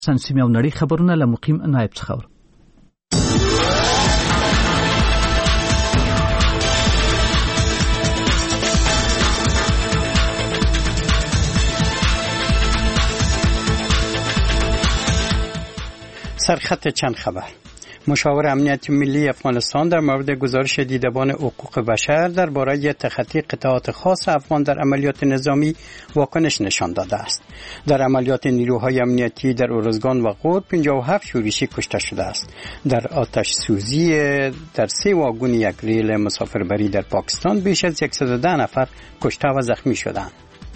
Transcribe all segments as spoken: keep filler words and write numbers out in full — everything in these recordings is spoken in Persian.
سیمه او نړۍ خبرونه له مقیم نایب څخه. سرخط چند خبر. مشاور امنیت ملی افغانستان در مورد گزارش دیدبان حقوق بشر درباره تخطی قطاعات خاص افغان در عملیات نظامی واکنش نشان داده است. در عملیات نیروهای امنیتی در ارزگان و غور پنجاه و هفت شورشی کشته شده است. در آتش سوزی در سه واگن یک ریل مسافربری در پاکستان بیش از صد و ده نفر کشته و زخمی شدند.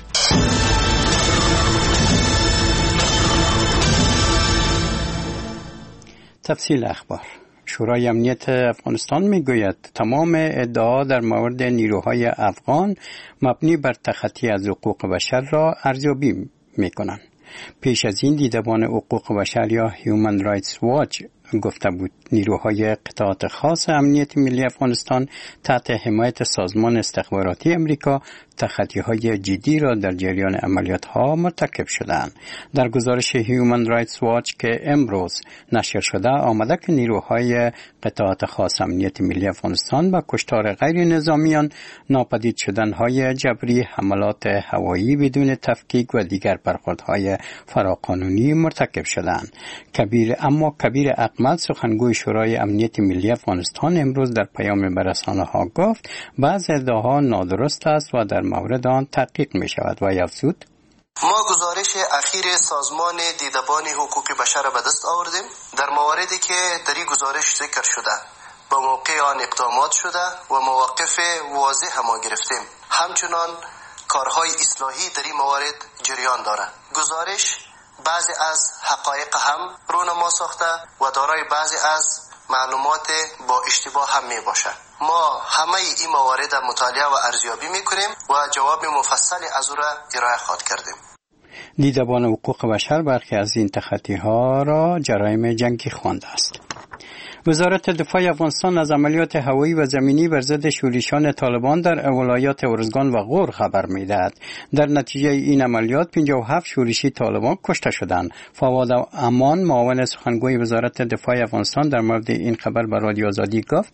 تفصیل اخبار. شورای امنیت افغانستان میگوید تمام ادعا در مورد نیروهای افغان مبنی بر تخطی از حقوق بشر را ارزیابی میکنند. پیش از این دیدبان حقوق بشر یا هیومن رایتس واچ گفته بود نیروهای قطاعات خاص امنیت ملی افغانستان تحت حمایت سازمان استخباراتی امریکا تخطی‌های جدی را در جریان عملیات‌ها مرتکب شدند. در گزارش هیومن رایتس واچ که امروز نشر شده آمده که نیروهای قطاعات خاص امنیت ملی افغانستان با کشتار غیر نظامیان، ناپدید شدن‌های جبری، حملات هوایی بدون تفکیک و دیگر برخوردهای فراقانونی مرتکب شدند. کبیر اما کبیر اقمل سخنگوی شورای امنیت ملی افغانستان امروز در پیام به رسانه‌ها گفت بعضی ادعاها نادرست است و در مورد آن تحقیق می شود و افزود ما گزارش اخیر سازمان دیدبان حقوق بشر را به دست آوردیم. در مواردی که در این گزارش ذکر شده به موقع آن اقدامات شده و مواقف واضح ما گرفتیم. همچنان کارهای اصلاحی در این موارد جریان دارد. گزارش بعضی از حقایق هم رونما ساخته و دارای بعضی از معلومات با اشتباه هم می باشد. ما همه این موارد مطالعه و ارزیابی می کنیم و جواب مفصل از او را ارائه خواهد کردیم. دیدبان حقوق بشر برخی از این تخطی ها را جرایم جنگی خوانده است. وزارت دفاع افغانستان از عملیات هوایی و زمینی بر ضد شورشیان طالبان در ولایات ارزگان و غور خبر می‌دهد. در نتیجه این عملیات پنجاه و هفت شورشی طالبان کشته شدند. فواد امان معاون سخنگوی وزارت دفاع افغانستان در مورد این خبر به رادیو آزادی گفت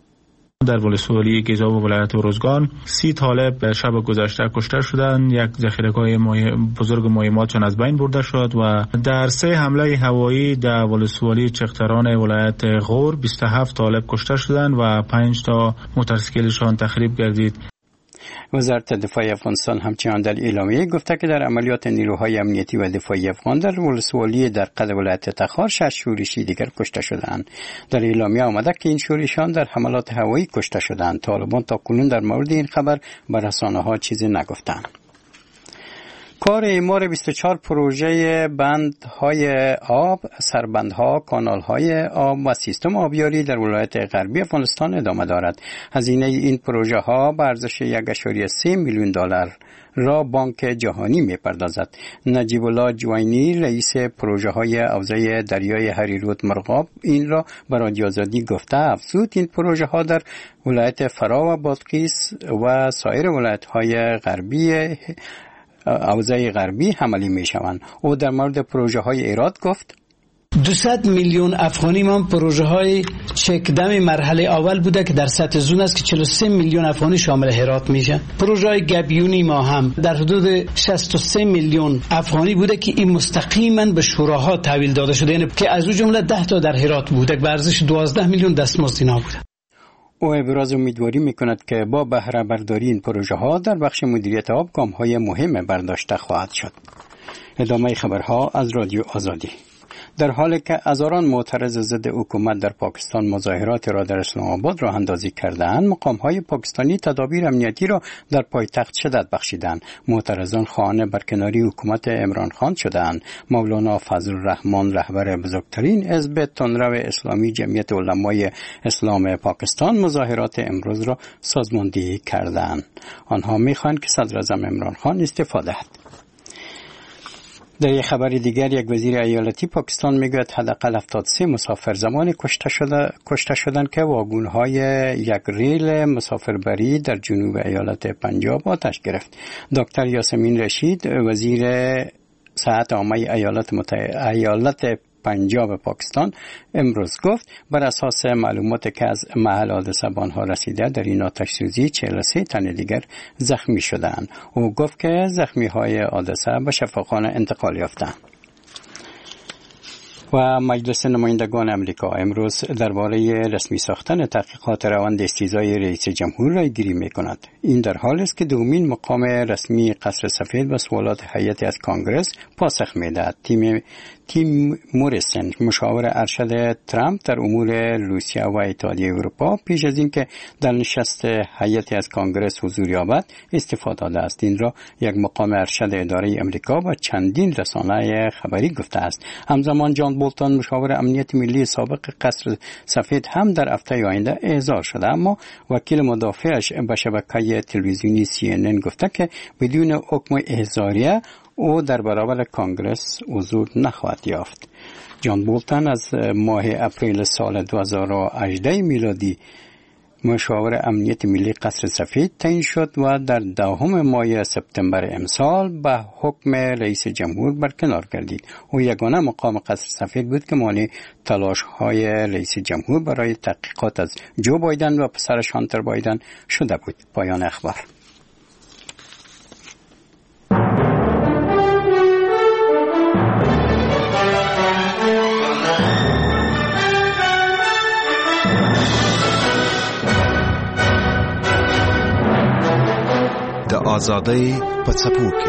در ولسوالی گیزا و ولایت ارزگان سی طالب شب گذشته کشته شدند. یک ذخیره‌گاه بزرگ مهماتشان از بین برده شد و در سه حمله هوایی در ولسوالی چختران ولایت غور بیست و هفت طالب کشته شدند و پنج تا موتورسیکلشان تخریب گردید. وزارت دفاع افغانستان همچنان در اعلامیه گفته که در عملیات نیروهای امنیتی و دفاعی افغان در ولسوالی در قد ولایت تخار شش شورشی دیگر کشته شدند. در اعلامیه آمده که این شورشیان در حملات هوایی کشته شدند. طالبان تا کنون در مورد این خبر به رسانه‌ها چیزی نگفتند. کار اعمار بیست و چهار پروژه بندهای آب، سربندها، کانالهای آب و سیستم آبیاری در ولایت غربی افغانستان ادامه دارد. هزینه این پروژه ها به ارزش یک و سه میلیون دلار را بانک جهانی می‌پردازد. نجیب الله جوینی رئیس پروژه های حوزه دریای هریرود مرغاب این را به رادیو آزادی گفته افزود این پروژه ها در ولایت فرا و بادغیس و سایر ولایت های غربی حوزه غربی عملی می شوند. او در مورد پروژه های ایراد گفت دویست میلیون افغانی من پروژه های چکدم مرحله اول بوده که در سطح زون است که چهل و سه میلیون افغانی شامل هرات میشه. پروژه های گبیونی ما هم در حدود شصت و سه میلیون افغانی بوده که این مستقیما به شوراها تحویل داده شده، یعنی که از او جمله ده تا در هرات بوده به ارزش دوازده میلیون دستمزد اینا بوده. او ابراز امیدواری میکند که با بهره برداری این پروژه ها در بخش مدیریت آب گام های مهم برداشته خواهد شد. ادامه خبرها از رادیو آزادی. در حالی که هزاران معترض ضد حکومت در پاکستان مظاهرات را در اسلام آباد راه اندازی کردند، مقام‌های پاکستانی تدابیر امنیتی را در پایتخت شدت بخشیدند. معترضان خواهان برکناری حکومت عمران خان شدند. مولانا فضل الرحمن رهبر بزرگترین حزب تندرو اسلامی جمعیت علمای اسلام پاکستان مظاهرات امروز را سازماندهی کردند. آنها می‌خواهند که صدر اعظم عمران خان استعفا دهد. در یک خبر دیگر یک وزیر ایالتی پاکستان میگوید حداقل هفتاد و سه مسافر زمان کشته شده کشته شدند که واگن‌های یک ریل مسافربری در جنوب ایالت پنجاب آتش گرفت. دکتر یاسمین رشید وزیر صحت عامه ایالات متحده ایالت پنجاب پاکستان امروز گفت بر اساس معلوماتی که از محل حادثه به آنها رسیده در این آتش سوزی چهل و سه تن دیگر زخمی شدند. او گفت که زخمی های حادثه به شفاخانه انتقال یافتند. و مجلس نمایندگان امریکا امروز درباره رسمی ساختن تحقیقات روند استیزای رئیس جمهور را گیری می‌کند. این در حالی است که دومین مقام رسمی قصر سفید به سوالات هیئتی از کانگرس پاسخ می‌دهد. تیم تیم موریسن مشاور ارشد ترامپ در امور روسیه و اتحادیه اروپا پیش از اینکه در نشست هیئتی از کانگرس حضور یابد استعفا داده است. این را یک مقام ارشد اداره امریکا و چندین رسانه خبری گفته است. همزمان جان بولتون مشاور امنیت ملی سابق قصر سفید هم در هفته آینده احضار شده، اما وکیل مدافعش به شبکه تلویزیونی سی ان ان گفته که بدون حکم احضاریه او در برابر کانگرس حضور نخواهد یافت. جان بولتون از ماه اپریل سال دو هزار و هجده میلادی مشاور امنیت ملی قصر سفید تعیین شد و در دهم ماه سپتامبر امسال به حکم رئیس جمهور برکنار گردید. او یگانه مقام قصر سفید بود که مانع تلاش‌های رئیس جمهور برای تحقیقات از جو بایدن و پسرش هانتر بایدن شده بود. پایان اخبار. آزادی پڅپوکي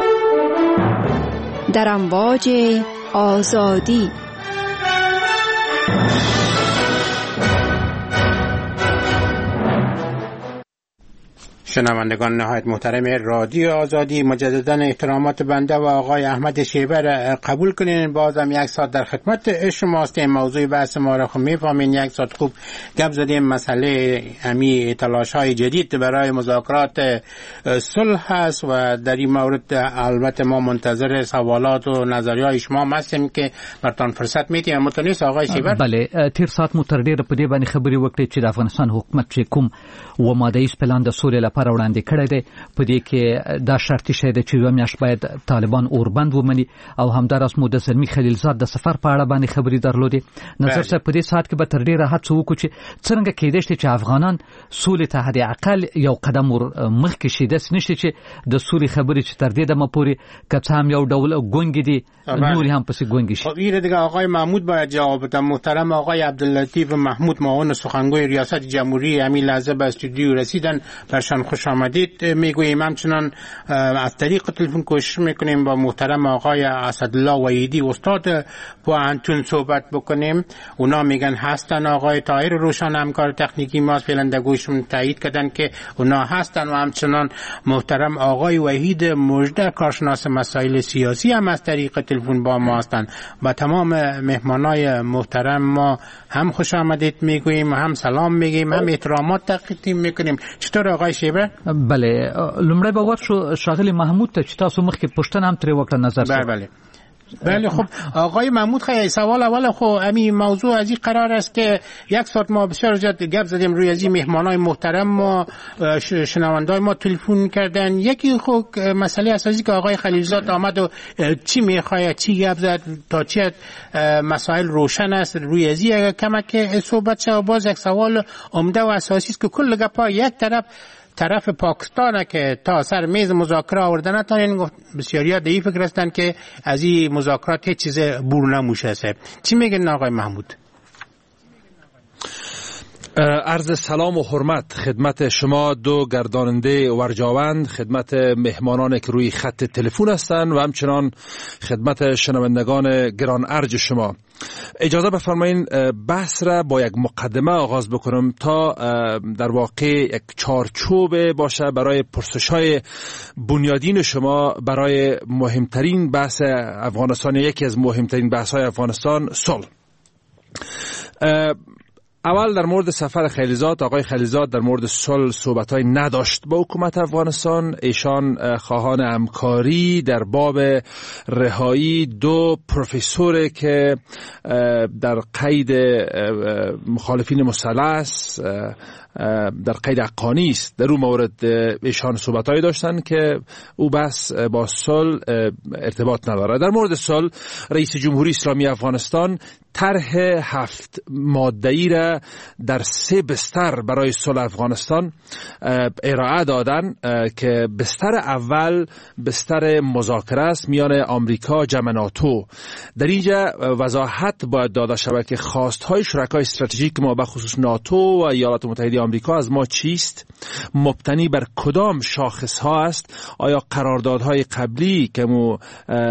در امواج آزادی. شنوندگان نهایت محترم رادیو آزادی، مجددا احترامات بنده و آقای احمد شیبه را قبول کنین. بازم یک ساعت در خدمت شما هستیم. موضوع بحث ما را خب میفهمین. یک ساعت خوب گپ زدیم مسئله امی تلاش های جدید برای مذاکرات صلح هست و در این مورد البته ما منتظر سوالات و نظریات شما هستیم که برتان فرصت میدیم. متونیس آقای شیبه؟ بله، تیر ساعت متردیر په دې باندې خبرې وکړي چې د افغانستان حکومت چې کوم و ماده ایس پلان د سولې لپاره وړاندې کړی دی، په دې کې دا شرطي شی دی چې یو میاشت باید طالبان اوربند ومني او همداراز مو د زلمی خلیلزاد د سفر په اړه باندې خبرې درلودې. نظر صاحب په دې ساعت کې به تر ډیره هڅه وکړو چې څنګه کېدای شي چې افغانان سولې ته حد اقل یو قدم ور مخکې شي. داسې نشته چې د سولې خبرې چې تر دې دمه پورې که څه هم یو ډول ګونګې دي نورې هم پسې ګونګې شي. خب این دیگه آقای محمود باید جواب بدن. محترم آقای عبداللطیف محمود معاون سخنگوی ریاست جمهوری همین لحظه به استودیو رسیدن. برشان خوش آمدید میگوییم. همچنان از طریق تلفن کوشش میکنیم با محترم آقای اسدالله وحیدی استاد پوهنتون صحبت بکنیم. اونا میگن هستن. آقای طاهر روشن همکار تکنیکی ما فعلا در گوششون تایید کردن که اونا هستن و همچنان محترم آقای وحید مژده کارشناس مسائل سیاسی هم از طریق تلفن با ما هستن. با تمام مهمانای محترم ما هم خوش آمدید میگوییم، هم سلام میگیم، هم احترامات تقدیم میکنیم. چطور آقای شیبه؟ بله، لومړی به ورشو شاغلی محمود ته چې تاسو مخکې پوښتنه هم ترې وکړه نظر بله بله بله. خب آقای محمود خیلی سوال اول خب همین موضوع از این قرار است که یک ساعت ما بسیار زیاد گپ زدیم روی از این مهمانای محترم ما شنوندای ما تلفن کردن. یکی خب مسئله اساسی که آقای خلیلزاد آمد و چی میخواد چی گپ زد تا چی مسائل روشن است روی از این کمک صحبت شد. باز یک سوال عمده و اساسی است که کل گپا یک طرف طرف پاکستان که تا سر میز مذاکره آوردن تا این بسیاریا دی فکر هستن که از این مذاکرات هیچ چیز بور نموشه. چی میگن آقای محمود؟ عرض سلام و حرمت خدمت شما دو گرداننده ورجاوند، خدمت مهمانان که روی خط تلفن هستند و همچنان خدمت شنوندگان گران ارج شما. اجازه بفرمایین بحث را با یک مقدمه آغاز بکنم تا در واقع یک چارچوب باشه برای پرسش‌های بنیادین شما برای مهمترین بحث افغانستان، یکی از مهمترین بحث‌های افغانستان، صلح. اول در مورد سفر خلیزاد، آقای خلیزاد در مورد صلح صحبت‌های نداشت با حکومت افغانستان. ایشان خواهان همکاری در باب رهایی دو پروفسور که در قید مخالفین مسلح در قید حقانی است، در اون مورد ایشان صحبت‌هایی داشتن که او بس با صلح ارتباط نداره. در مورد صلح، رئیس جمهوری اسلامی افغانستان طرح هفت ماده‌ای را در سه بستر برای صلح افغانستان ارائه دادن که بستر اول بستر مذاکره است میان آمریکا جمع ناتو. در اینجا وضاحت باید داده شود که خواست‌های شرکای استراتژیک ما به خصوص ناتو و ایالات متحده آمریکا از ما چیست، مبتنی بر کدام شاخص‌ها است، آیا قراردادهای قبلی که ما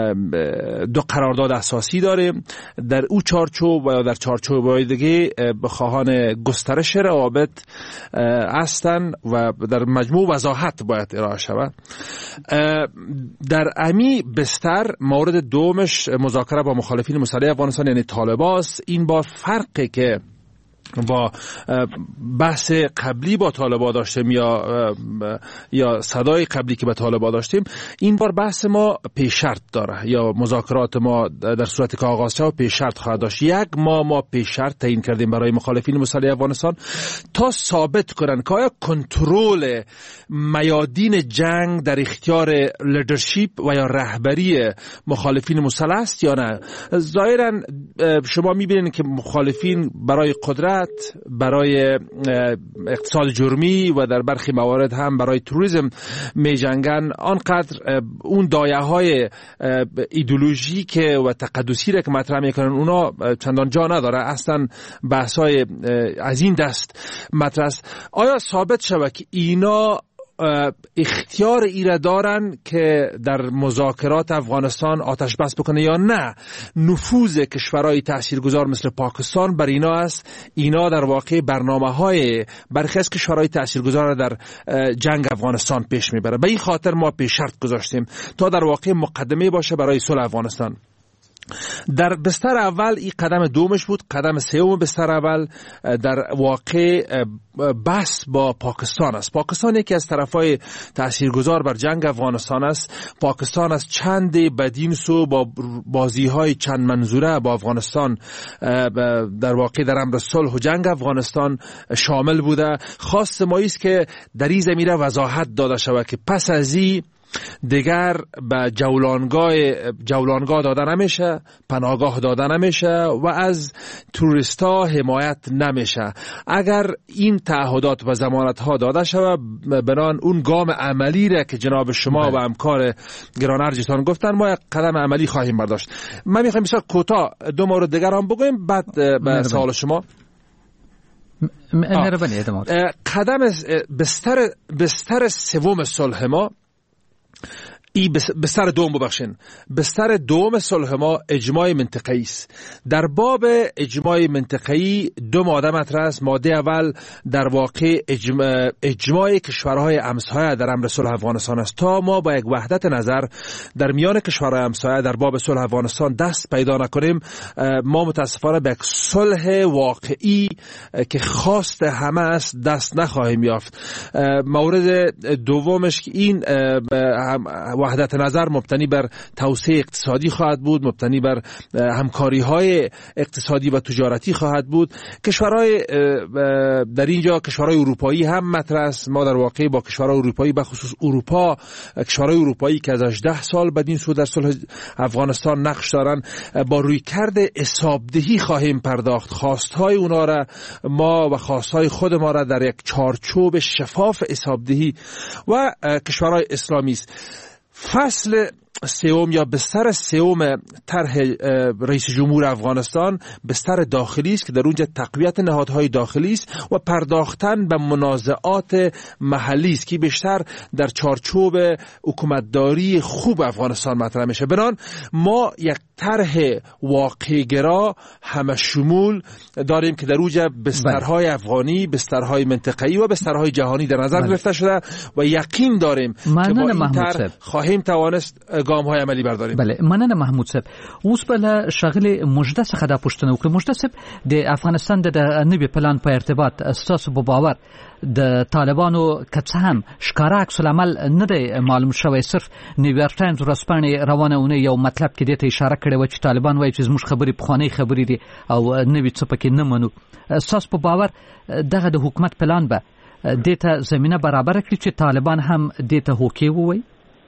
دو قرارداد اساسی داریم در او چارچوب و یا در چارچوب‌های دیگه بخواهان گسترش روابط هستند و در مجموع وضاحت باید ارائه شود. در امی بستر مورد دومش مذاکره با مخالفین مسلح افغانستان یعنی طالبان است. این بار فرقی که با بحث قبلی با طالبان داشتیم یا یا صدای قبلی که با طالبان داشتیم، این بار بحث ما پیش شرط داره یا مذاکرات ما در صورت که آغاز شود پیش شرط خواهد داشت. یک ماه ما پیش شرط تعیین کردیم برای مخالفین مسلح افغانستان تا ثابت کنن که آیا کنترل میادین جنگ در اختیار لیدرشپ و یا رهبری مخالفین مسلح است یا نه. ظاهرا شما میبینید که مخالفین برای قدرت، برای اقتصاد جرمی و در برخی موارد هم برای توریسم می جنگن، آنقدر اون دایه های ایدئولوژیک و تقدسی را که مطرح میکنن اونا چندان جا نداره. اصلا بحث های از این دست مطرح است. آیا ثابت شود که اینا اختیار ایره دارن که در مذاکرات افغانستان آتش بس بکنه یا نه؟ نفوذ کشورهای تاثیرگذار مثل پاکستان بر اینا است. اینا در واقع برنامه های برخی از کشورهای تاثیرگذار در جنگ افغانستان پیش میبره. به این خاطر ما پیش شرط گذاشتیم تا در واقع مقدمه باشه برای صلح افغانستان. در بستر اول این قدم دومش بود. قدم سوم بستر اول در واقع بحث با پاکستان است. پاکستان یکی از طرفای تاثیرگذار بر جنگ افغانستان است. پاکستان از چند بدین سو با بازی‌های چند منظوره با افغانستان در واقع در امر صلح و جنگ افغانستان شامل بوده. خواست ما است که در این زمینه وضاحت داده شود که پس از این دیگر به جولانگاه جولانگاه داده نمیشه، پناهگاه داده نمیشه و از توریستا حمایت نمیشه. اگر این تعهدات و ضمانت ها داده شود، بنان اون گام عملی را که جناب شما بله. و همکار گرانارجتان گفتن ما یک قدم عملی خواهیم برداشت. من میخوام بسیار کوتاه دو مورد دیگر هم بگویم بعد به سوال شما. مهربانی ادامه. قدم بستر بستر سوم صلح ما ای بستر دوم ببخشین بستر دوم صلح ما اجماع منطقه‌ای است. در باب اجماع منطقه‌ای دو ماده مطرح است. ماده اول در واقع اجماع, اجماع کشورهای همسایه در امر صلح افغانستان است. تا ما با یک وحدت نظر در میان کشورهای همسایه در باب صلح افغانستان دست پیدا نکنیم، ما متاسفانه به یک صلح واقعی که خواست همه است دست نخواهیم یافت. مورد دومش که این وحدت نظر مبتنی بر توسعه اقتصادی خواهد بود، مبتنی بر همکاری های اقتصادی و تجارتی خواهد بود. کشورهای در اینجا کشورهای اروپایی هم مطرح است. ما در واقع با کشورهای اروپایی به خصوص اروپا کشورهای اروپایی که از هجده سال بعد این سو در صلح افغانستان نقش دارن با رویکرد حسابدهی خواهیم پرداخت. خواستهای اونا را ما و خواستهای خود ما را در یک چارچوب شفاف حسابدهی و کشورهای اسلامی است. فصل سوم یا بستر سوم طرح رئیس جمهور افغانستان بستر داخلی است که در اونجا تقویت نهادهای داخلی است و پرداختن به منازعات محلی است که بیشتر در چارچوب حکومتداری خوب افغانستان مطرح میشه. بنان ما یک طرح واقع‌گرا همه شمول داریم که در اونجا بسترهای افغانی، بسترهای منطقه‌ای و بسترهای جهانی در نظر گرفته شده و یقین داریم که با این طرح خواهیم توانست ګام های عملی برداریم. بله مننه محمود صاحب. اوس بل شغله مجده څخه د پښتنه وکړه. مجده صاحب د افغانستان د نوي پلان په ارتباط اساس په باور د طالبانو کڅ هم ښکارا عکس العمل نه دی معلوم شوی. صرف نیویارک ټایمز ورځپاڼې روانهونه یو مطلب کې دې ته اشاره کړې و چې طالبان وایي چې زموږ خبرې پخوانۍ خبرې دي او نوي څه پکې نه منو. اساس په باور دغه د حکومت پلان به دې ته زمينه برابر کړي چې طالبان هم دې ته هوکې ووایي.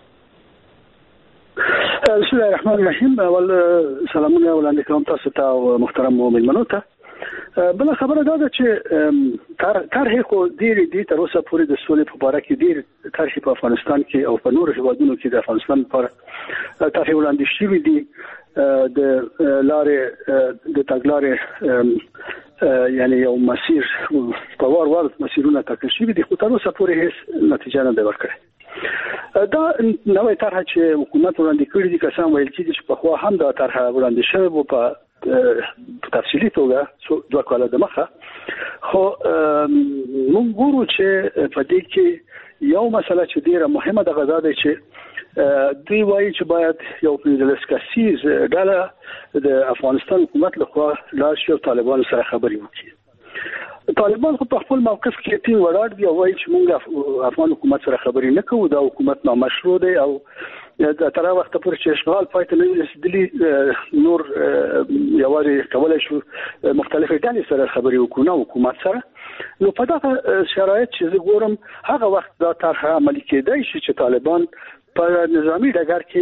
بسم الله الرحمن الرحیم. اول سلامونه وړاندې کوم تاسو ته او محترم مېلمنو ته. بل خبره دا ده چې طرح خو ډېر دي تر اوسه پورې د سولې په اړه کې ډېر طرح په افغانستان کې او په نورو هیوادونو کې د افغانستان لپاره طرح وړاندې شوې دي د لارې د تګلارې یعنی یو مسیر په وار وار مسیرونه ټاکل شوي دي خو تر اوسه پورې هیڅ نتیجه نه ده ورکړې. دا نوې طرح چې حکومت وړاندې کړې دي که څه هم ویل کېږي چې پخوا هم دا طرح وړاندې شوې وه په تفصیلي توګه دوه کاله دمخه، خو موږ ګورو چې په دې کې یو مسله چې ډیره مهمه ده غدا ده چې دوی وایي چې باید یو پنځلس کسیز ډله د افغانستان حکومت لخوا لاړ شي او طالبانو سره خبرې وکړي. طالبان خو په خپل موقف کې ټینګ ولاړ دي او وایي چې موږ افغان حکومت سره خبرې نه کوو، دا حکومت نامشروع دی او تر هغه وخت پورې چې اشغال پای ته نه رسېدلي نور یوازې کولی شو مختلفې ډلې سره خبرې وکړو نه حکومت سره. نو په دغه شرایط چې زه ګورم هغه وخت دا طرح عملي کېدای شي چې طالبان په نظامي ډګر کې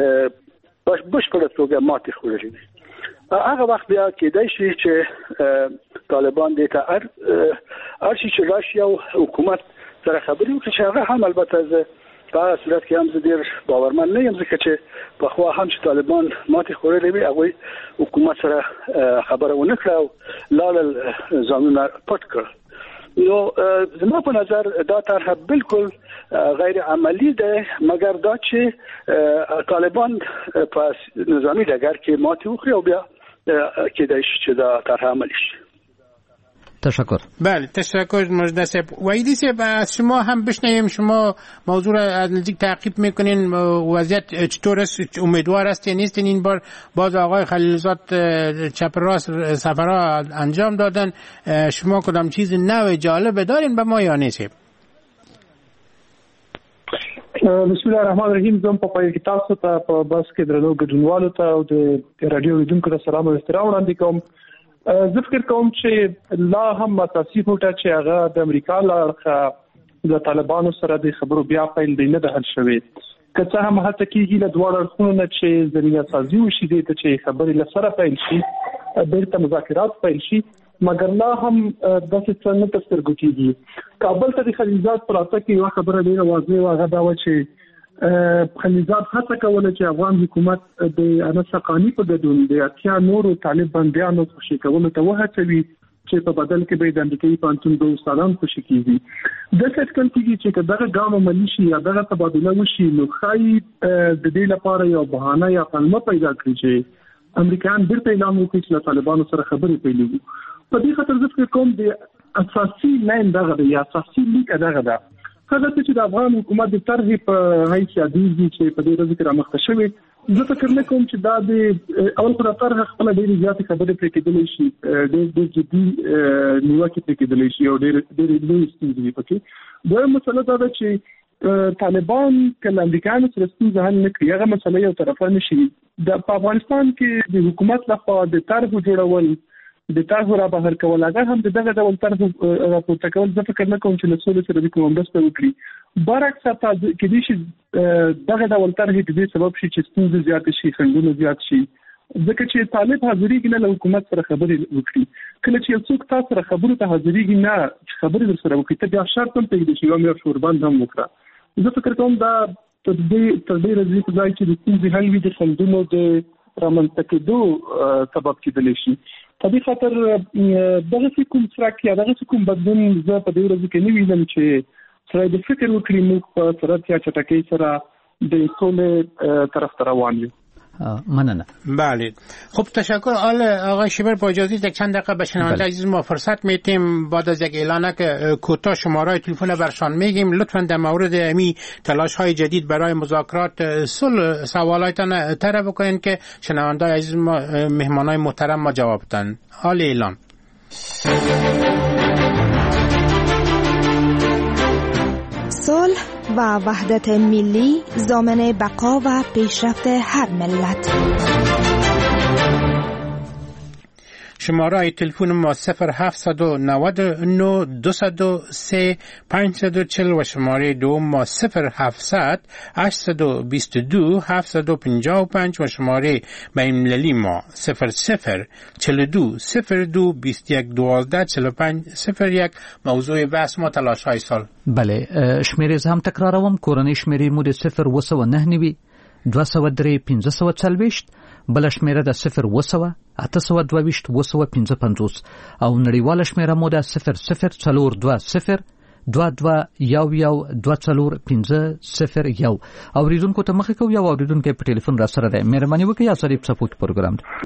بشپړه توګه ماتې خوړلې وي. هغه وخت بیا کېدای شي چې طالبان دې ته هر شي چې راشي او حکومت سره خبرې وکړي چې هغه هم البته زه په هغه صورت کې هم زه ډېر باورمن نه یم ځکه چې پخوا هم چې طالبان ماتې خوړلې وي هغوی حکومت سره خبره ونه کړه او لاړل ځانونه پټ کړل. نو زما په نظر دا طرح بالکل غیر عملی ده مګر دا چې طالبان په نظامی ډګر کې ماتې وخوري او بیا کېدای شي چې دا طرح عملی شي. تشکر. بله تشکر مجده صاحب. وحیدی صاحب از شما هم بشنویم، شما موضوع را از نزدیک تعقیب میکنین، وضعیت چطور است؟ امیدوار هستین نیستین این بار؟ باز آقای خلیلزاد چپ راست سفرها انجام دادن، شما کدام چیز نو جالب دارین به ما یا نیست؟ بسم الله الرحمن الرحیم. زم په پای کې تاسو ته په بس کې درنو ګډونوالو ته او د رادیو لیدونکو ته سلام او احترام وړاندې کوم. زه فکر کوم چې لا هم اساسي هوټه چې هغه د امریکا لخوا د طالبانو سره د خبرو بیا پیل دی نه ده حل شوی. که څه هم هڅه کېږي له دواړو اړخونو نه چې زمینه سازي وشي دې ته چې خبرې له سره پیل شي، بیرته مذاکرات پیل شي، مګر لا هم داسې څه نه تر سترګو کېږي. کابل ته د خلیلزاد په راتګ کې یوه خبره ډېره واضح وه، هغه دا وه چې خلیلزاد هڅه کوله چې افغان حکومت د انس حقاني په ګډون د اتیا نورو طالب بندیانو خوشي کولو ته وهڅوي چې په بدل کې به د امریکایي پوهنتون د استادان خوشي کیږي. داسې اټکل کېږي چې که دغه ګام عملي شي یا دغه تبادله وشي نو ښایي د دې لپاره یو بهانه یا پلمه پیدا کړي چې امریکایان بیرته اعلان وکړي چې له طالبانو سره خبرې پیلوي. په دې خاطر زه فکر کوم د اساسي لاین دغه دی یا اساسي لیک دغه ده. هغه چې د افغان حکومت د طرح په حیث یادېږي چې په دې ورځ کې رامخته شوی، زه فکر نه کوم چې دا د اول پر طرح خپل ډېرې زیاتې خبرې پرې کېدلی شي، ډېر ډېر جدي نیوکې پرې کېدلی شي او ډېر ډېرې لویې ستونزې وي پکې. دویم مسله دا ده چې طالبان که له امریکایانو سره ستونزه حل نه کړي هغه مسله یو طرفه نه شي. په افغانستان کې د حکومت لخوا د طرحو جوړول د طرحو را بهر کول هغه هم د دغه ډول طرحو راپورته کول زه فکر نه کوم چې له سولې سره د کوم مرسته وکړي. برعکس کېدای شي دغه ډول طرحې د دې سبب شي چې ستونزې زیاتې شي، خنډونه زیات شي، ځکه چې طالب حاضرېږي نه له حکومت سره خبرې وکړي. کله چې یو څوک تا سره خبرو ته حاضرېږي نه چې خبرې در سره وکړي ته بیا شرط هم پرېږدي چې یو میاشت ورباندې هم وکړه. زه فکر کوم دا تر دې تر ډېره زیات په ځای چې د ستونزې حل وي د خنډونو د رامنځته کېدو سبب کېدلی شي. په دې خاطر دغسې کوم څرک یا دغسې کوم بدلون زه په دې ورځو کې نه وینم چې سړی د فکر وکړي موږ په سرعت یا چټکۍ سره د سولې طرف ته روان یو. مننه. بله خب تشکر. آقای شیبر با اجازه یک چند دقیقه به شنونده عزیز ما فرصت میتیم بعد از یک اعلانک کوتاه شماره تلفن برشان میگیم. لطفا در مورد امی تلاش های جدید برای مذاکرات صلح سوالایتان طرح بکنین که شنونده عزیز ما مهمانای محترم ما جواب بدن. حال اعلان. صلح و وحدت ملی ضامن بقا و پیشرفت هر ملت. شماره تلفن ما صفر هفت نه نه دو صفر سه پنج چهار و شماره دوم ما صفر هفتصد هشت دو دو هفت پنج پنج و شماره بین المللی ما صفر صفر چهل و دو صفر دو بیست و یک دوازده چهل و پنج صفر یک. موضوع بحث ما تلاش های سال. بله شمیره هم تکراروم. کورنۍ شمیره مو د صفر و سوه نه نوي دوه سوه درې پنځه سوه څلوېښت، بله شمیره د صفر و سوه اته سوه دوه ویشت اوه سوه پنځه پنځوس او نړیواله شمیره مو د صفر صفر څلور دوه صفر دوه دوه یو یو دوه څلور پنځه صفر یو. اوریدونکو ته مخه کوو. یو اوریدونکی په ټلیفون را سره دی. مهرباني وکړئ یا سړي په سپوږ پروګرام دی.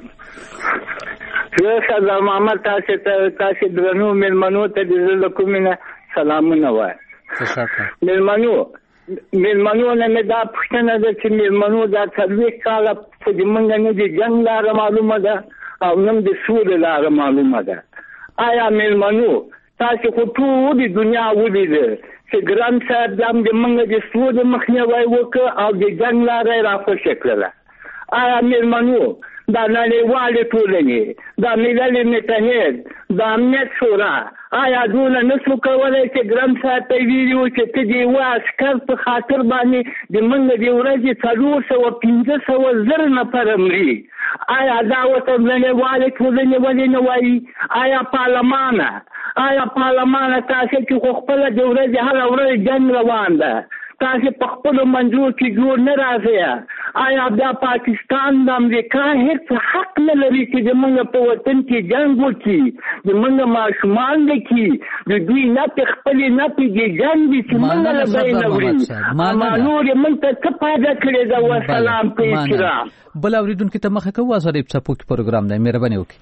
زه سردار محمد تاسو ته تاسو درنو مېلمنو ته د زړه کومه سلامونه وایم. تشکر. مېلمنو مېلمنو نه مې دا پوښتنه ده چې مېلمنو دا څلوېښت کاله په زمونږ نه د جنګ لاره معلومه ده او نه د سولې لاره معلومه ده. آیا مېلمنو تاسو خو ټولې دنیا ولیده چې ګران صاحب هم زمونږ د سولې مخنیوی وکړه او د جنګ لاره یې راخوښه کړله. آیا مېلمنو دا نړیوالې ټولنې دا ملل متحد دا امنیت شورا آیا دونه نسو کولی چې ګران صاحب ته ویلي وو چې ته د یوه عسکر په خاطر باندې د موږ د ورځې څلور سوه پنځه سوه زره نفره مري؟ آیا دا ورته نړیوالې ټولنې ولې نه وایي؟ آیا پارلمانه آیا پارلمانه تاسو چې خو خپله د ورځې هره ورځ جنګ روان ده تاسو په خپل منځو کې جوړ نه راځي؟ آیا دا پاکستان د امریکا هیڅ حق نه لري چې زموږ په وطن کې جنګ وکړي، زموږ ماشومان وکړي، د دوی نه په خپلې نه په جنګ دي چې موږ له بینه وړي؟ ما نور یې موږ ته څه پایده کړې ده؟ وسلام په احترام. بل اورېدونکي ته مخه کوو. ازادۍ په څپو کې پروګرام دی. مهرباني وکړئ.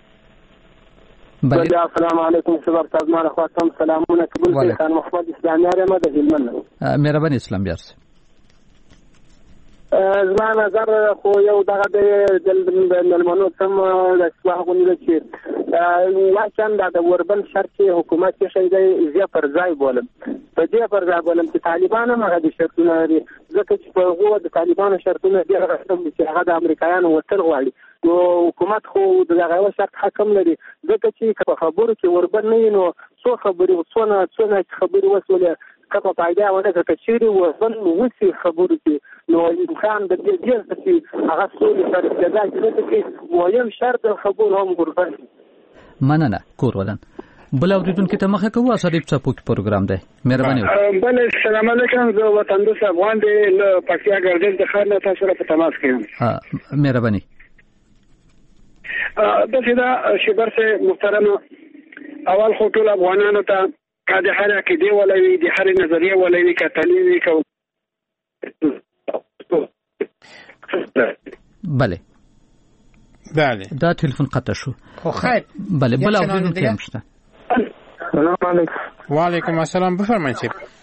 بله السلام علیکم. شباب سازمان خواستم سلامونه قبول کړئ. خان محمد اسلامي ارمه د هلمند. مهرباني اسلام بیارس. زما نظر خو یو دغه د مېلمنو سم د اصلاح غونډه چې واچن د وربل شرط حکومت کې شي دی زه پر ځای بولم په دې پر ځای بولم چې طالبان هم هغه شرطونه لري ځکه چې په هغه د طالبانو شرطونه ډېر غوښتل چې هغه د امریکایانو وتل غواړي نو حکومت خو دغه شرط حکم لري ځکه چې په خبرو کې وربل نه نو څو خبرې څونه څونه خبرې وسولې کله پیدا ونه کچېری وربل وسی خبرو کې نو امکان د دې چې هغه څول سره د دې مهم شرط خبرو هم وربل. مننه کور ولن. بل اوریدونکو ته مخه کوو. اسادۍ په څپو کې پروګرام دی. مهرباني وکړئ. بل السلام علیکم. زه وطن دوست افغان دی له پکتیا ګردیز د خان تاسو سره په تماس کې یم. مهرباني. د سیدا شبر سے محترم اول خو ټول افغانانو ته د هر عقیدې ولوي د هر نظریه ولوي کتلې وي کو بله بله دا تلفن قطع شو. خو خیر بله بل اوریدونکي هم شته. سلام علیکم. و علیکم السلام. بفرمایئ.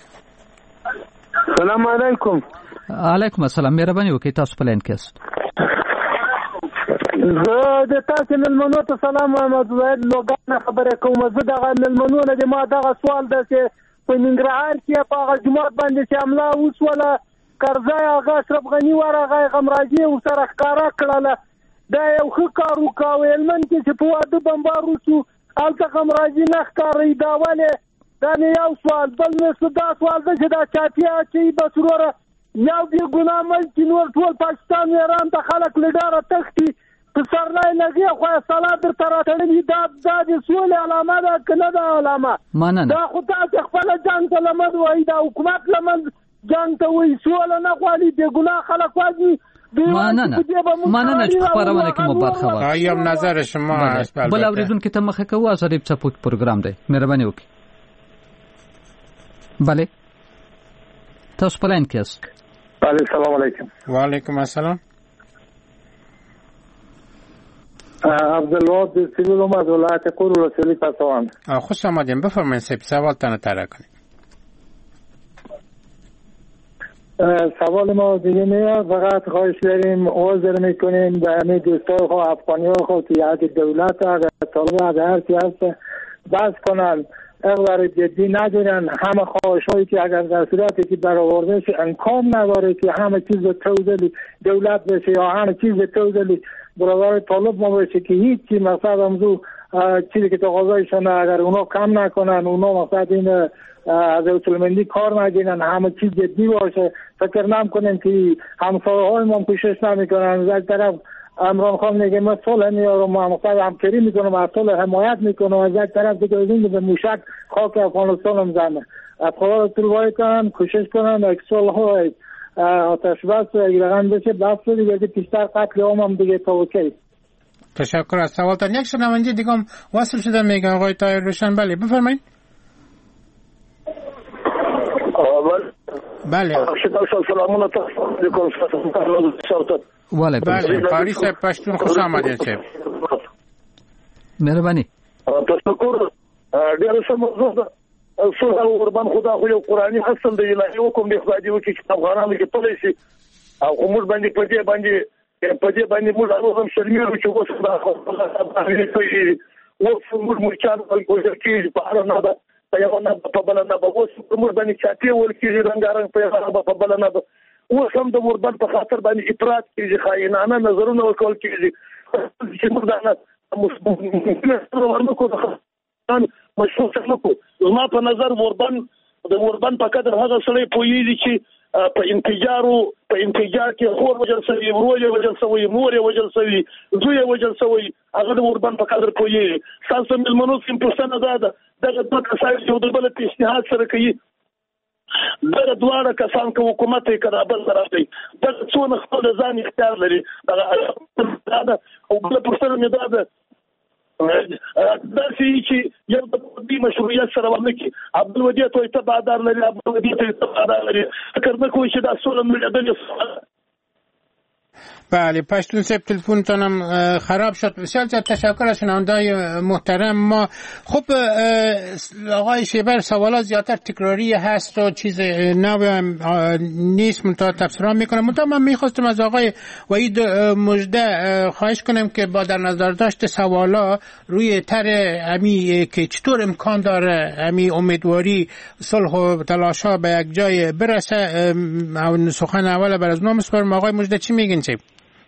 سلام علیکم. علیکم السلام. مهرباني وکړئ. تاسو په لاین کې یاست. زه د تاسو مېلمنو ته سلام محمد زاید لوګان خبره کوم. زه دغه مېلمنو نه ما دغه سوال ده چې په ننګرهار کې په هغه جماعت باندې چې حمله وسوله کرزی هغه اشرف غني ورغه غمراجي او سره ښکارا کړله دا یو ښه کار وکاو. هلمند کې چې په واده بمبار وشو هلته غمراجي نه ښکاري دا ولې؟ دا نه یو سوال. بل مې دا سوال ده چې دا چاپیا چې بسروره یو بې ګناه ملک نور ټول پاکستان ایران ته خلک له ډاره تښتي په سرلای لګي خو صلاح درته راټړلي دا دا د سولې علامه ده که نه ده علامه؟ دا خو تاسې خپله جنګ ته لمن وایي دا حکومت لمن جنګ ته وایي سوله نه غواړي بې ګناه خلک واجي. مننه مننه چې خبرونه کې مو برخه واخلئ. آیا نظر شما است؟ بل اوریدونکو ته مخه کوو. ازادۍ په څپو کې پروګرام دی. مهرباني وکړئ. بله تاسو په لاین کې یاست. بله سلام علیکم. و علیکم السلام. عبدالوهاب دستگیر از ولایت قور رسولی پسوان. خوش آمدین، بفرمایید سیب سوال تنه طرح کنید. سوال ما دیگه نیست، فقط خواهش داریم عذر میکنیم به همه دوستای خو افغانی ها خو که یاد دولت اگر طالب اگر هر چی هست بس کنن، اقدار جدی ندارن. همه خواهش هایی که اگر در صورتی که برآورده شه امکان نداره که همه چیز توزیع دولت بشه یا همه چیز توزیع برابر طالب ما بشه که هیچ چی مقصد همزو چیزی که تقاضایشون اگر اونا کم نکنن، اونا مقصد این از اصولمندی کار نگیرن، همه چیز جدی باشه. فکر نم کنیم که همسایه های ما کوشش نمیکنن. از یک طرف عمران خان میگه ما صلح میارم، ما مقصد همکاری میکنم، از صلح حمایت میکنم، از یک طرف دیگه این به موشک خاک افغانستان هم زنه. از خدا رو طلبای کنن، کوشش کنن یک صلح های آتش بس و یک رقم بشه، بس دیگه پیشتر قتل عام هم دیگه توکل. تشکر از سوالتان. یک شنونده دیگه هم وصل شده میگن آقای طاهر روشن. بله بفرمایید. بله بله بله قاری صاحب پشتون خوش آمدید صاحب. مهربانی. تشکر. ډیر ښه موضوع ده. صلح او قربان خدا خو یو قرآني اصل دی، الهي حکم دی خدای دی وکړي چې افغانانو کې پلی شي او خو موږ باندې په دې باندې په دې باندې موږ هغه هم شرمېږو چې اوس دا اوس موږ مورچان وژل کېږي په هره نه ده، په یوه نه په بله نه به اوس موږ باندې چاټې ویل کېږي رنګارنګ په یوه نه به په بله نه به اوس هم د اوربند په خاطر باندې افراط کېږي، خاینانه نظرونه ورکول کېږي چې موږ دا نه ورنکو مشروع څخه زما په نظر اوربند د اوربند په قدر هغه سړی پوهېږي چې په انفجارو په انفجار کې خور وجل شوی، ورور یې وجل شوی، مور یې وجل شوی، زوی یې وجل شوی، هغه د اوربند په قدر پوهېږي. ستاسو مېلمنو کوم پوښتنه ده دغه دوه کسان یو د بل پیشنهاد سره کوي، دغه دواړه کسان که حکومت یې که بل طرف دی دغه څونه خپل ځان اختیار لري. دغه او بله پوښتنه مې دا ده داسې چې یو د دې مشروعیت سره ورنه کړي عبدالودي ته یې تبعدار لري، عبدالودي ته یې تبعدار لري، فکر نه کوي چې دا سوله ملګرې. بله پشتون صاحب تلفنتانم خراب شد. بسیار زیاد تشکر از شنونده‌های محترم ما. خب آقای شیبر سوالات زیادتر تکراری هست و چیز نو نیست، منتها تفسیرام میکنم. منتها من میخواستم از آقای وحید مژده خواهش کنم که با در نظر داشت سوالا روی تر امی که چطور امکان داره امی امیدواری صلح و تلاشا به یک جای برسه سخن اول بر از نام سپارم. آقای مژده چی میگین چی؟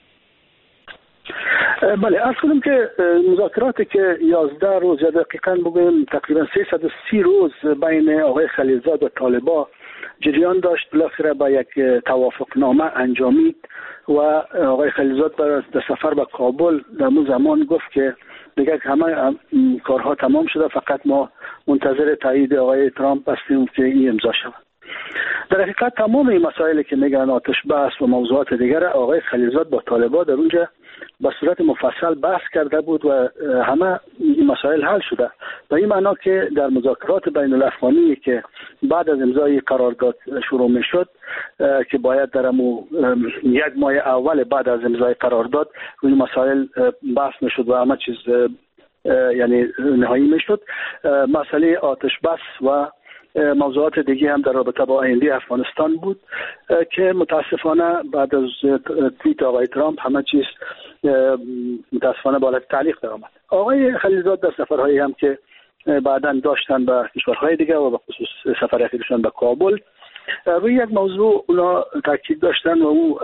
بله از کنم که مذاکراتی که یازده روز یا دقیقاً بگویم تقریبا سیصد و سی روز بین آقای خلیلزاد و طالبان جریان داشت، بالاخره با یک توافقنامه انجامید و آقای خلیلزاد در سفر به کابل در اون زمان گفت که دیگه همه کارها تمام شده، فقط ما منتظر تایید آقای ترامپ هستیم که این امضا شود. در حقیقت تمام این مسائلی که میگن آتش بس و موضوعات دیگر آقای خلیلزاد با طالبان در اونجا به صورت مفصل بحث کرده بود و همه این مسائل حل شده. و این معنا که در مذاکرات بین الافغانی که بعد از امضای قرارداد شروع میشد که باید در امو یک ماه اول بعد از امضای قرارداد روی مسائل بحث میشد و همه چیز یعنی نهایی میشد، مسئله آتش بس و موضوعات دیگه هم در رابطه با آینده افغانستان بود که متاسفانه بعد از توییت آقای ترامپ همه چیز متاسفانه بالا تعلیق در آمد. آقای خلیلزاد در سفرهایی هم که بعداً داشتن به کشورهای دیگه و به خصوص سفر اخیرشون به کابل روی یک موضوع اونا تاکید داشتن و او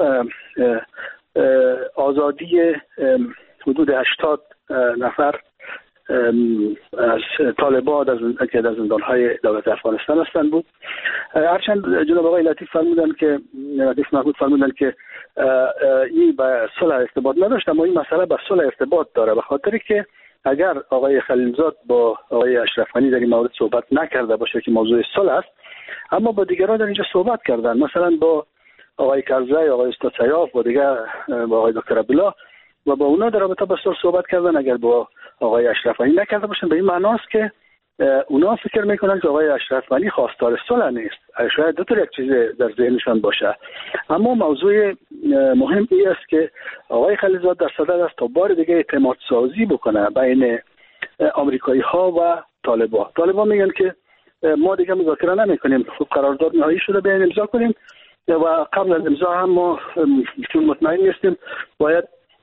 آزادی حدود هشتاد نفر از طالبان از که در زندان‌های دولت افغانستان هستند بود. هرچند جناب آقای لطیف فرمودن که لطیف محمود فرمودن که این به صلح ارتباط نداشت، اما این مسئله به صلح ارتباط داره، به خاطری که اگر آقای خلیلزاد با آقای اشرف غنی در این مورد صحبت نکرده باشه که موضوع صلح است، اما با دیگران در اینجا صحبت کردن، مثلا با آقای کرزی، آقای استاد سیاف و دیگر با آقای دکتر عبدالله و با اونا در رابطه با صلح صحبت کردن. اگر با آقای اشرف غنی نکرده باشن به این معناست که اونا فکر میکنن که آقای اشرف غنی خواستار صلح نیست. شاید دو تا یک چیز در ذهنشان باشه، اما موضوع مهم این است که آقای خلیلزاد در صدد است تا بار دیگه اعتماد سازی بکنه بین آمریکایی ها و طالبان. طالبان میگن که ما دیگه مذاکره نمیکنیم، قرارداد نهایی شده بیاین امضا کنیم و قبل از امضا هم ما چون مطمئن نیستیم باید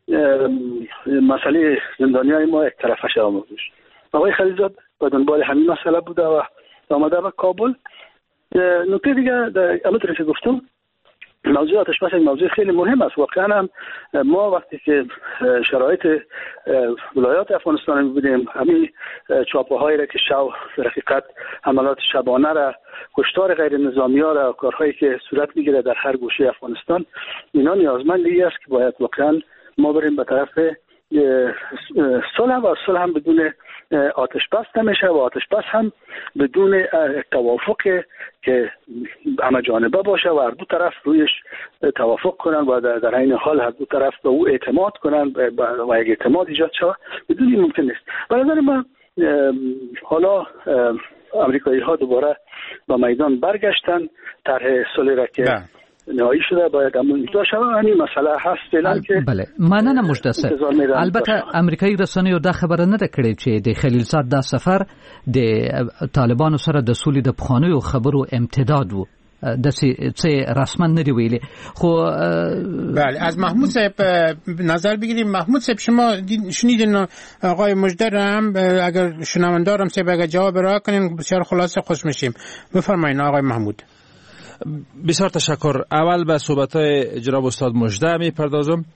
مسئله زندانیای ما یک طرفه شود. آقای خلیلزاد با دنبال همین مسئله بوده و آمده به کابل. نکته دیگه همونطور که گفتم موضوع آتش بس یک موضوع خیلی مهم است. واقعا هم ما وقتی که شرایط ولایات افغانستان می‌بینیم، همین چاپه هایی را که شو رفیقت حملات شبانه را، کشتار غیر نظامی ها را، کارهایی که صورت میگیره در هر گوشه افغانستان، اینا نیازمند است که باید واقعا ما بریم به طرف صلح و صلح هم بدون آتش بس نمیشه و آتش بس هم بدون توافق که همه جانبه باشه و هر دو طرف رویش توافق کنن و در این حال هر دو طرف به او اعتماد کنن و یک اعتماد ایجاد شود، بدون این ممکن نیست. به نظر من حالا امریکایی ها دوباره با میدان برگشتن، طرح صلح را که نهایی شده باید امون داشته و همین مسئله هست فعلا که بله مننه مجدسه. البته امریکایي رسنیو دا خبره نه کړې چې د خلیلزاد دا سفر د طالبانو سره د سولې د پخوانیو خبرو امتداد وو، د څه رسما نه دی ویلي. خو بله از محمود صاحب نظر بگیریم. محمود صاحب شما شنیدین آقای مجدر هم، اگر شنوندارم صاحب اگر جواب را کنین بسیار خلاصه خوش میشیم. بفرمایید آقای محمود. بسیار تشکر. اول به صحبت‌های جناب استاد مجده می‌پردازم.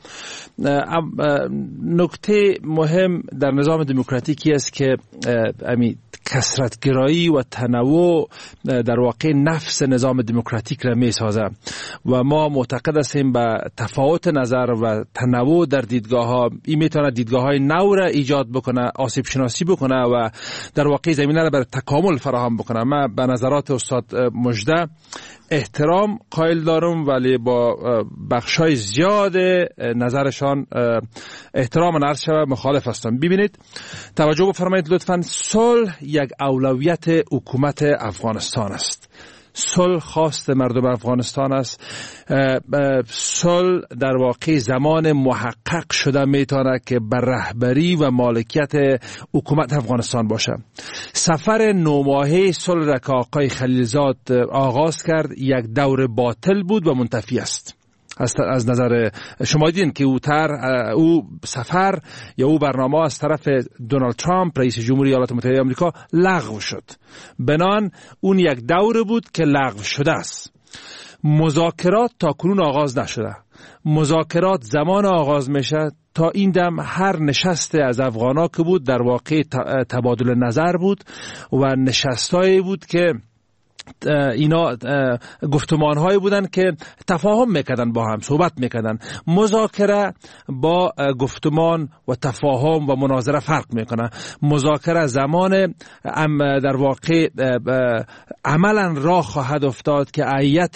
نکته مهم در نظام دموکراتیکی است که امی کثرت‌گرایی و تنوع در واقع نفس نظام دموکراتیک را می‌سازه و ما معتقد هستیم به تفاوت نظر و تنوع در دیدگاه‌ها این می‌تونه دیدگاه‌های نو را ایجاد بکنه، آسیب شناسی بکنه و در واقع زمینه را برای تکامل فراهم بکنه. من به نظرات استاد مجده احترام قائل دارم، ولی با بخشای زیاد نظرشان احترام نرس شود مخالف هستم. ببینید، توجه بفرمایید لطفاً، صلح یک اولویت حکومت افغانستان است. صلح خواست مردم افغانستان است. صلح در واقع زمان محقق شده میتونه که بر رهبری و مالکیت حکومت افغانستان باشه. سفر نوماهه صلح را که آقای خلیلزاد آغاز کرد یک دور باطل بود و منتفی است. از نظر شما دیدین که او تر او سفر یا او برنامه از طرف دونالد ترامپ رئیس جمهوری ایالات متحده آمریکا لغو شد. بنان اون یک دور بود که لغو شده است. مذاکرات تا کنون آغاز نشده. مذاکرات زمان آغاز میشه تا این دم هر نشست از افغانا که بود در واقع تبادل نظر بود و نشستایی بود که اینا گفتمان هایی بودن که تفاهم میکردن، با هم صحبت میکردن. مذاکره با گفتمان و تفاهم و مناظره فرق میکنه. مذاکره زمان در واقع عملا راه خواهد افتاد که هیئت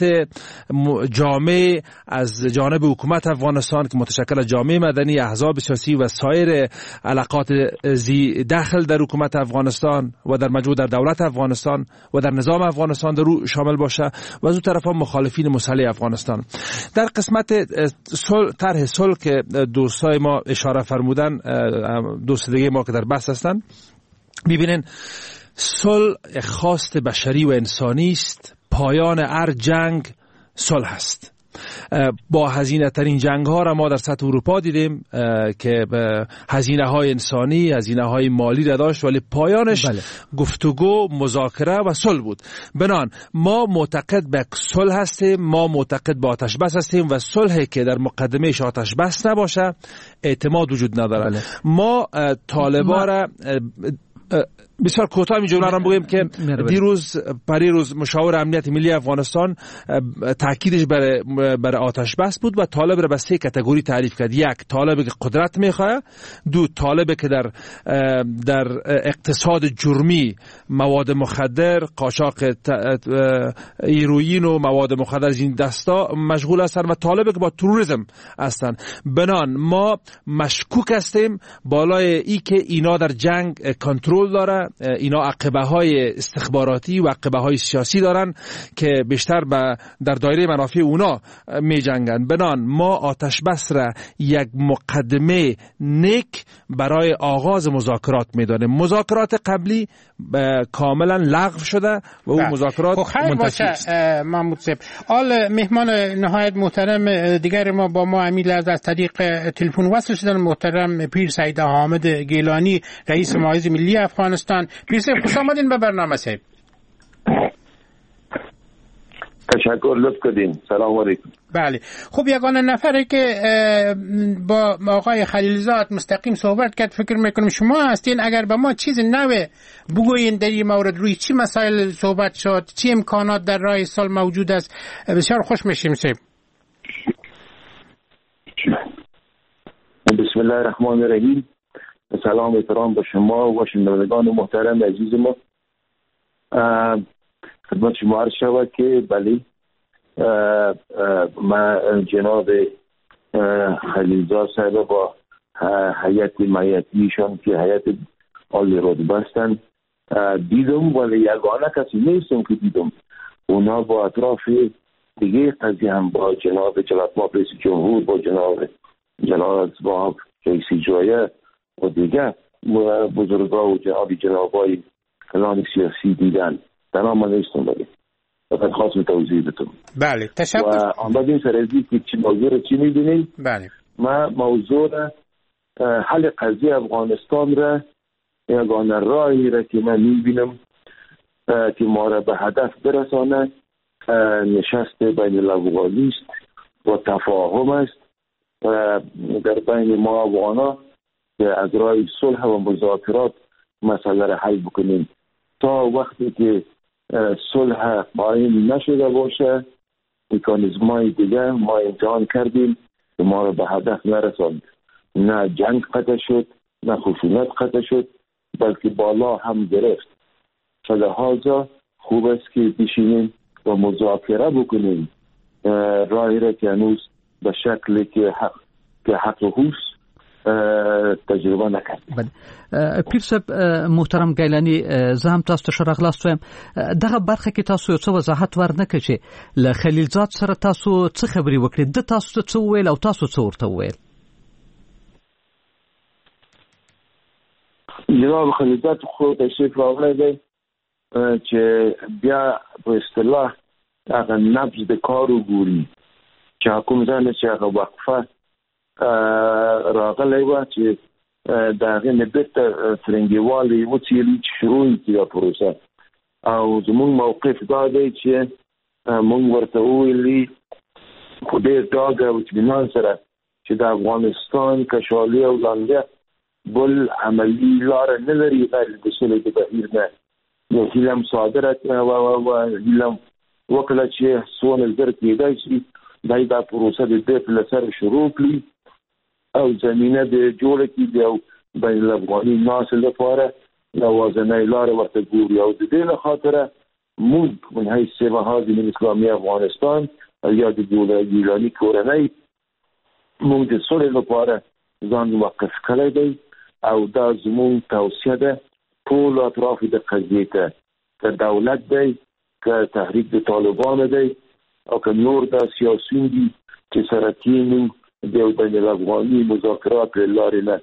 جامع از جانب حکومت افغانستان که متشکل از جامعه مدنی، احزاب سیاسی و سایر علاقات ذی دخل در حکومت افغانستان و در مجموع در دولت افغانستان و در نظام افغانستان در رو شامل باشه و از اون طرف هم مخالفین مسلح افغانستان. در قسمت طرح صلح که دوستای ما اشاره فرمودن، دوست دیگه ما که در بحث هستن، میبینین صلح خواست بشری و انسانی است. پایان هر جنگ صلح است. با هزینه ترین جنگ ها را ما در سطح اروپا دیدیم که هزینه های انسانی، هزینه های مالی را داشت، ولی پایانش بله. گفتگو، مذاکره و صلح بود. بنان ما معتقد به صلح هستیم، ما معتقد به آتش بس هستیم و صلحی که در مقدمهش آتش بس نباشه اعتماد وجود نداره. بله. ما طالبا را بسیار کوتاه می جمله را بگیم که دیروز پریروز مشاور امنیت ملی افغانستان تاکیدش برای بر آتش بس بود و طالب را به سه کاتگوری تعریف کرد. یک، طالبی که قدرت میخواد. دو، طالبی که در در اقتصاد جرمی مواد مخدر، قاچاق هیروئین و مواد مخدر از این دستا مشغول هستند و طالبی که با تروریسم هستند. بنان ما مشکوک هستیم بالای ای که اینا در جنگ کنترل داره اینا عقبه های استخباراتی و عقبه های سیاسی دارن که بیشتر در دایره منافع اونا می جنگن. بنان ما آتش بس را یک مقدمه نیک برای آغاز مذاکرات می دانیم. مذاکرات قبلی کاملا لغو شده و اون مذاکرات منتشر است. محمود صاحب، آل مهمان نهایت محترم دیگر ما با ما امیل از طریق تلفن وصل شدن، محترم پیر سعید حامد گیلانی، رئیس معاهد ملی افغانستان. پیر صاحب خوش آمدین به برنامه صاحب. تشکر، لطف کردین. سلام علیکم. بله، خب یگانه نفره که با آقای خلیلزاد مستقیم صحبت کرد فکر میکنم شما هستین. اگر به ما چیز نوه بگوین در این مورد، روی چی مسائل صحبت شد، چی امکانات در راه سال موجود است، بسیار خوش میشیم. صاحب بسم الله الرحمن الرحیم. سلام احترام به شما و شنوندگان محترم عزیز ما. خدمت شما عرض شود که بله، من جناب خلیلزاد صاحب با هیئت معیتیشان که هیئت عالی رتبه هستند دیدم، ولی یگانه کسی نیستم که دیدم. اونا با اطراف دیگه قضیه هم با جناب جلالتمآب رئیس جمهور، با جناب جلالتمآب رئیس جمهوریه و دیگه بزرگا و جناب جنابای کلان سیاسی دیدن. در آن نیستم، بله فقط خواستم توضیح بدم. بله تشکر. و آمدیم سر ازی که چی موضوع رو چی میدونیم. بله ما موضوع را حل قضیه افغانستان را یگانه راهی را که من میبینم که ما را به هدف برسانه نشست بین الافغانی است و تفاهم است در بین ما افغانا که از راه صلح و مذاکرات مسئله را حل بکنیم. تا وقتی که صلح قائم نشده باشه، مکانیزم‌های دیگه ما امتحان کردیم که ما را به هدف نرساند. نه جنگ قطع شد، نه خشونت قطع شد، بلکه بالا هم گرفت. لذا خوب است که بشینیم و مذاکره بکنیم راهی را که هنوز به شکلی که حق که حق هوس تجربه نکردیم. پیر صاحب محترم گیلانی، زه هم تاسو ته ښه راغلاست وایم. دغه برخه کې تاسو یو څه وضاحت ورنکړئ چې له خلیلزاد سره تاسو څه خبرې وکړې، د تاسو ته څه وویل او تاسو څه ورته وویل؟ جناب خلیلزاد خو تشریف راوړی دی چې بیا په اصطلاح هغه نبض د کار وګوري چې کوم ځای نه چې هغه وقفه راغلی وه چې د هغې نه بېرته فرنګېوالې وڅېړي چې شروع یې کړي دا پروسه. او زموږ موقف دا دی چې موږ ورته وویلي په ډېر ډاګ او اطمینان سره چې د افغانستان کشالي او لاندې بل عملي لاره نه لري غیر د سولې د بهیر نه. یو هیله هم صادره کړه و هیله هم وکړه چې څونه زر کېدای شي دی دا پروسه د دې په سر شروع کړي او زمینه د جوړه کړي او بین الافغاني ناس لپاره لوازنه لاره ورته ګوري. او د دې له خاطره موږ من حیث محاذ اسلامي افغانستان یا د ګیلاني کورنۍ موږ د سولې لپاره ځان وقف کړی دی او دا زموږ توصیه ده ټول اطراف د قضیې ته، که دولت دی، که تحریک د طالبان دی او که نور دا سیاسیون دي چې سره کینو د بین الافغاني مذاکرات لارې نه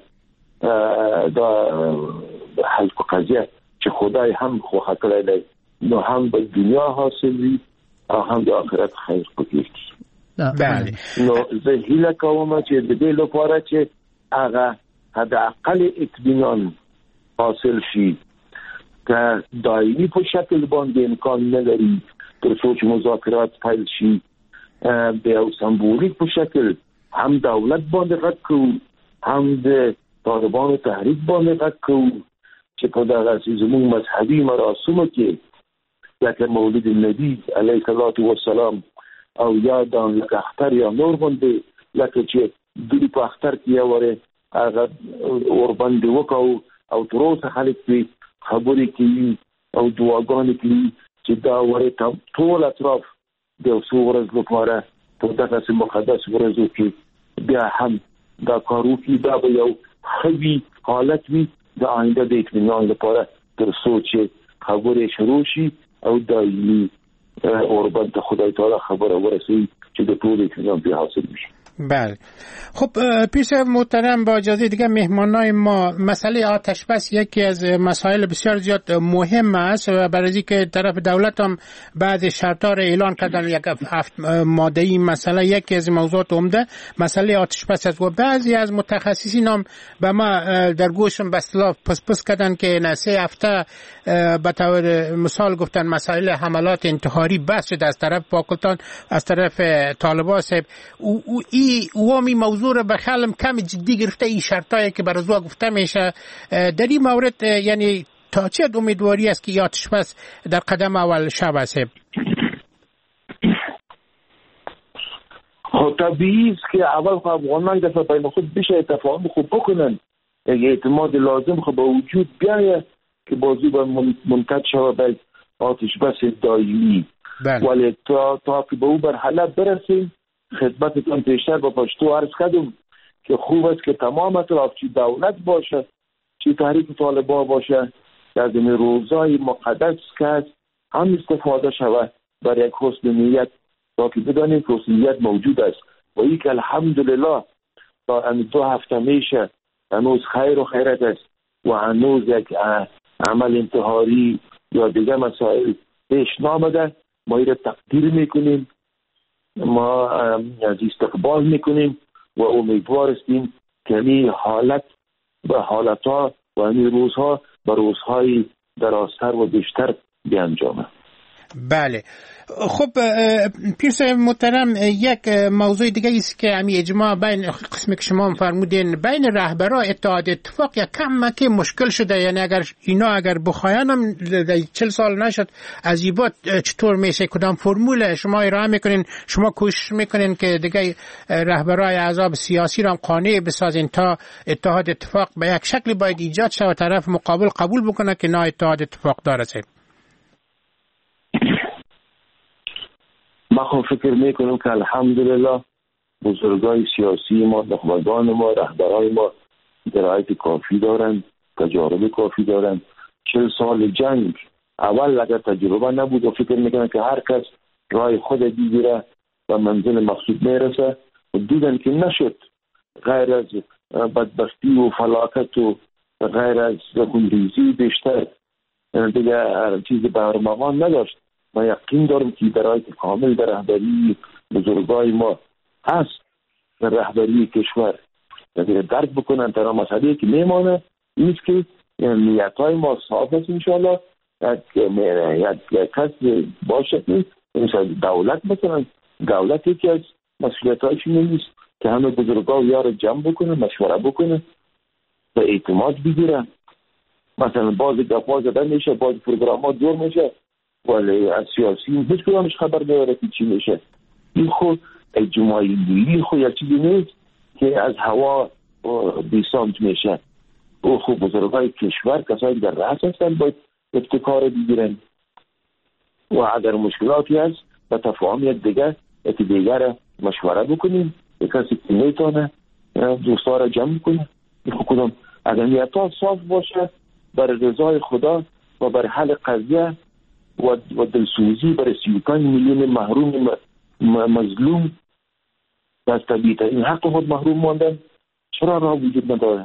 دا حل قضیه چې خدای هم خوښه کړی دی نو هم به دنیا حاصل وي او هم د آخرت خیر پکې. بله نو زه هیله کوم چې د دې لپاره چې هغه حداقل اطمینان حاصل شي که دایمی په شکل باندې امکان نداری تر څو چې مذاکرات پیل شي، د یو سمبولیک په شکل هم دولت باندې غږ کوو هم د طالبانو تحریک باندې غږ کوو چې په دغه زموږ مذهبي مراسمو کې لکه مولد النبی علیه الصلاة والسلام او یا د لکه اختر یا نور باندې لکه چې دوی په اختر کې یوره هغه اوربند وکاو او تر اوسه خلک په خبرې کوي او دعاګانې کوي چې دا وره ټول اطراف د څو ورځې لپاره په دغه مقدس ورځو کې بیا هم دا کارو کې دا به یو خوي حالت وي د آینده د اطمینان لپاره تر څو چې خبرې شروع شي او دایمي اوربند خدای تعالی خبره ورسي چې د ټول اطمینان به حاصل شي. بله. خب پیش محترم با اجازه دیگه مهمانای ما، مسئله آتش بس یکی از مسائل بسیار زیاد مهم است و برای که طرف دولت هم بعد شرطا را اعلان کردن یک ماده ای مسئله یکی از موضوعات عمده مسئله آتش بس است و بعضی از متخصصین هم به ما در گوشم به اصطلاح پس پس کردن که نه سه هفته به طور مثال گفتن مسائل حملات انتحاری بس شده از طرف پاکستان از طرف طالبان صاحب او ای وامی موضوع را به خلم کم جدی گرفته این شرطایی که برازوا گفته میشه در این مورد یعنی تا چه امیدواری است که آتش بس در قدم اول شب است؟ خب طبیعی است که اول خب افغانان دفعه بین خود بشه تفاهم خوب بکنن، اعتماد لازم خب به وجود بیایه که بازی با منتج شود به آتش بس دایمی. ولی تا تا که به او بر حلب برسیم خدمتتون پیشتر با پشتو عرض کردم که خوب است که تمام اطراف چی دولت باشه چی تحریک طالبان باشه از این روزای مقدس که هم استفاده شود برای یک حسن نیت تا که بدانیم که حسن نیت موجود است و این که الحمدلله تا این دو هفته میشه هنوز خیر و خیرت است و هنوز یک عمل انتحاری یا دیگه مسائل پیش نامده. ما این تقدیر میکنیم، ما از استقبال میکنیم و امیدوار هستیم که این حالت و حالتها و این روزها به روزهای درازتر و بیشتر بیانجامه. بله. خب پیرصاحب محترم یک موضوع دیگه است که امی اجماع بین قسمی که شما فرمودین بین رهبران اتحاد اتفاق یک کم که مشکل شده، یعنی اگر اینا اگر بخواین هم چل سال نشد از این بعد چطور میشه، کدام فرمول شما ارائه میکنین، شما کوشش میکنین که دیگه رهبرای احزاب سیاسی را قانع بسازین تا اتحاد اتفاق به یک شکلی باید ایجاد شود، طرف مقابل قبول بکنه که نه اتحاد اتفاق داره؟ ما خب فکر میکنم که الحمدلله بزرگای سیاسی ما، نخبگان ما، رهبرای ما درایت کافی دارن، تجارب کافی دارن. چل سال جنگ اول اگر تجربه نبود و فکر میکنن که هر کس رای خود دیگره و منزل مقصود میرسه و دیدن که نشد، غیر از بدبختی و فلاکت و غیر از خونریزی بیشتر دیگه چیز برمغان نداشت. ما یقین دارم که درایت کامل در رهبری بزرگای ما هست، در رهبری کشور دیگه درک بکنن ترا مسئله که میمانه نیست که نیتای ما صاف است. انشاءالله یک کس باشه که دولت مثلا دولت یکی از مسئولیتایش نیست که همه بزرگا یار جمع بکنه، مشوره بکنه و اعتماد بگیره. مثلا باز گپا زدن میشه، باز پروگرام ها دور میشه ولی از سیاسی هیچ کدامش خبر نداره که چی میشه. این خود اجتماعی ملی خود یک چیزی نیست که از هوا بیسانت میشه. او خود بزرگای کشور کسایی در رأس هستن باید ابتکار بگیرن و اگر مشکلاتی هست به تفاهم یک دیگر یکی دیگر مشوره بکنیم، یک کسی که میتونه دوستا را جمع کنه. این خود کدام اگر نیتا صاف باشه برای رضای خدا و برای حل قضیه و دلسوزی برای سی و پنج میلیون محروم مظلوم از طبیعت این حق خود محروم ماندن، چرا راه وجود نداره؟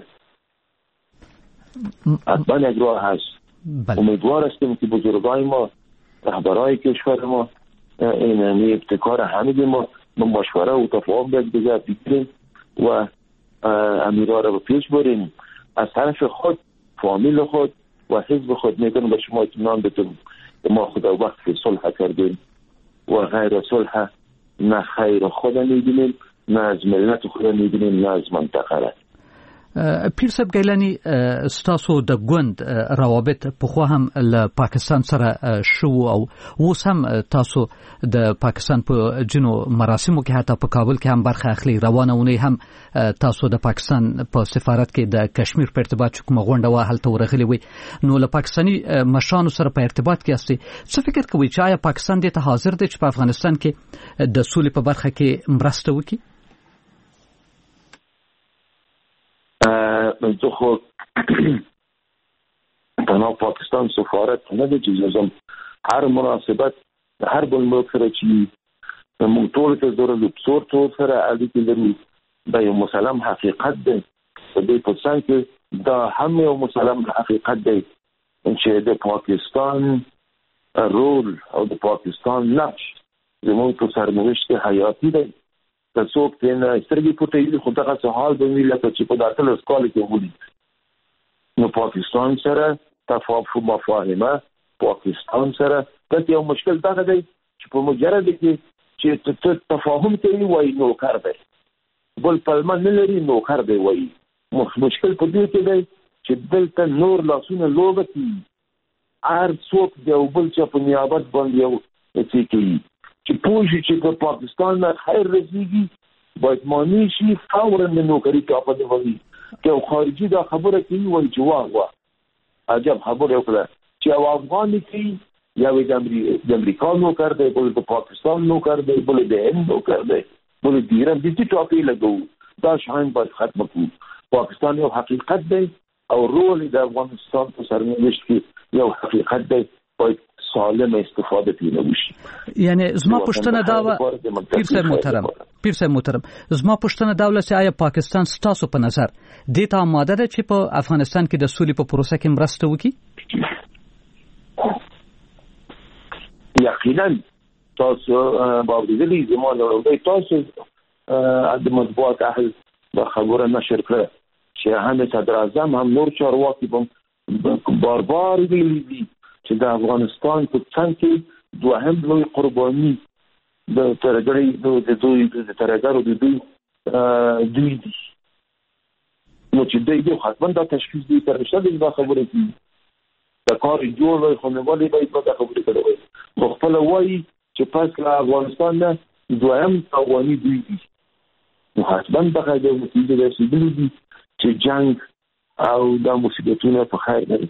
حتما یک راه هست. امیدوار هستیم که بزرگای ما، رهبرای کشور ما، این ابتکار همه ما با مشوره و تفاهم دیگه بگیریم و امیرها را به پیش بریم. از طرف خود، فامیل خود و حزب خود میکنم به شما اطمینان بدم ما خدا وقت صلح کردیم و غیر صلح نه خیر خدا میبینیم، نه از ملت خدا میبینیم، نه از منطقه را. پیرصاحب ګیلانی ستاسو د ګوند روابط پخوا هم له پاکستان سره شو او اوس هم تاسو د پاکستان په جنو مراسمو کې حتی په کابل کې هم برخه اخلي. روانه اونۍ هم تاسو د پاکستان په سفارت کې د کشمیر په ارتباط کومه غونډه وه هلته ورغلي وي، نو له پاکستاني مشرانو سره په ارتباط کې یاستئ. څه فکر کوئ چې آیا پاکستان دې ته حاضر دی چې په افغانستان کې د سولې په برخه کې مرسته وکړي؟ زه خو په تنها پاکستان سفارت نه دی چې زم هر مناسبت هر بل ملک سره چې موږ ټول ته ضرورت لرو ټول سره اړیکې لرو دا یو مسلم حقیقت دی په دې پوسان کې دا هم یو مسلم حقیقت دی چې د پاکستان رول او د پاکستان نقش زموږ په سرنوشت کې حیاتي دی که څوک ترې نه سترګې پټوي خو دغسې حال به وي لکه چې په دا اتلس کال کې ولید نو پاکستان سره تفاهم مفاهمه پاکستان سره دلته یو مشکل دغه دی چې په مجرد کې چې تفاهم کوي وایي نوکر دی بل پلمه نه لري نوکر دی وایي مشکل په دې کې دی چې دلته نور لاسونه لوبه کوي هر څوک د یو بل چا په نیابت باندې یو څه کوي چې پوه شي چې په پاکستان نه خیر رسېږي باید معنی شي فورا د نوکري کاپه دی وایي که یو خارجي دا خبره کوي وایي چې واه واه عجب خبره وکړه چې یو افغان کوي یا د امریکا نوکر دی بل د پاکستان نوکر دی بل د هند نوکر دی بل د ایران د دې ټاپې لګو دا شاین باید ختم کړو پاکستان یو حقیقت دی او رول د افغانستان په سرنوشت کې یو حقیقت دی باید سالم استفاده پینه وشي یعنی زما پښتنه دا و پیر صاحب محترم پیر صاحب محترم زما پښتنه دا ولسی آیا پاکستان ستاسو په نظر د ته آماده ده چې په افغانستان کې د سولې په پروسه کې مرسته وکړي یقینا تاسو باوریدلی زموږ له تاسو د مطبوعات اهل د خبره نشر کړه چې هم صدر اعظم هم نور چارواکي بم بار بار ویلي دي چې د افغانستان په څنګ کې دوهم لوی قرباني د ترګړې د دوی د ترګړو د دوی دوی دي نو چې دوی یو حتما دا تشخیص دي تر څو د خبرې دي د کار جوړ خو نه ولې باید په خبرې کړو خو خپل وایي چې پس له افغانستان نه دویم قوانین دوی دي نو حتما به د نتیجې رسیدلي دي چې جنگ او د مصیبتونو په خیر نه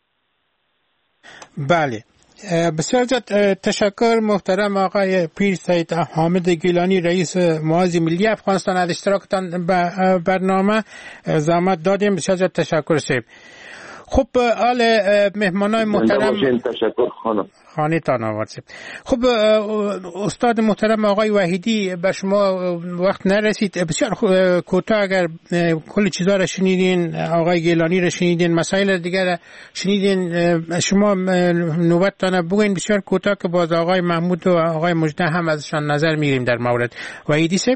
بله بسیار زیاد تشکر محترم آقای پیر سید حامد گیلانی رئیس معاذ ملی افغانستان از اشتراکتان به برنامه زحمت دادیم بسیار زیاد تشکر سید خب آل مهمانای محترم تشکر خانم خانه تان آورد خب استاد محترم آقای وحیدی به شما وقت نرسید بسیار کوتاه اگر کل چیزا را شنیدین آقای گیلانی را شنیدین مسائل دیگر را شنیدین شما نوبت تانه بگوین بسیار کوتاه که باز آقای محمود و آقای مجده هم ازشان نظر میگیریم در مورد وحیدی صاحب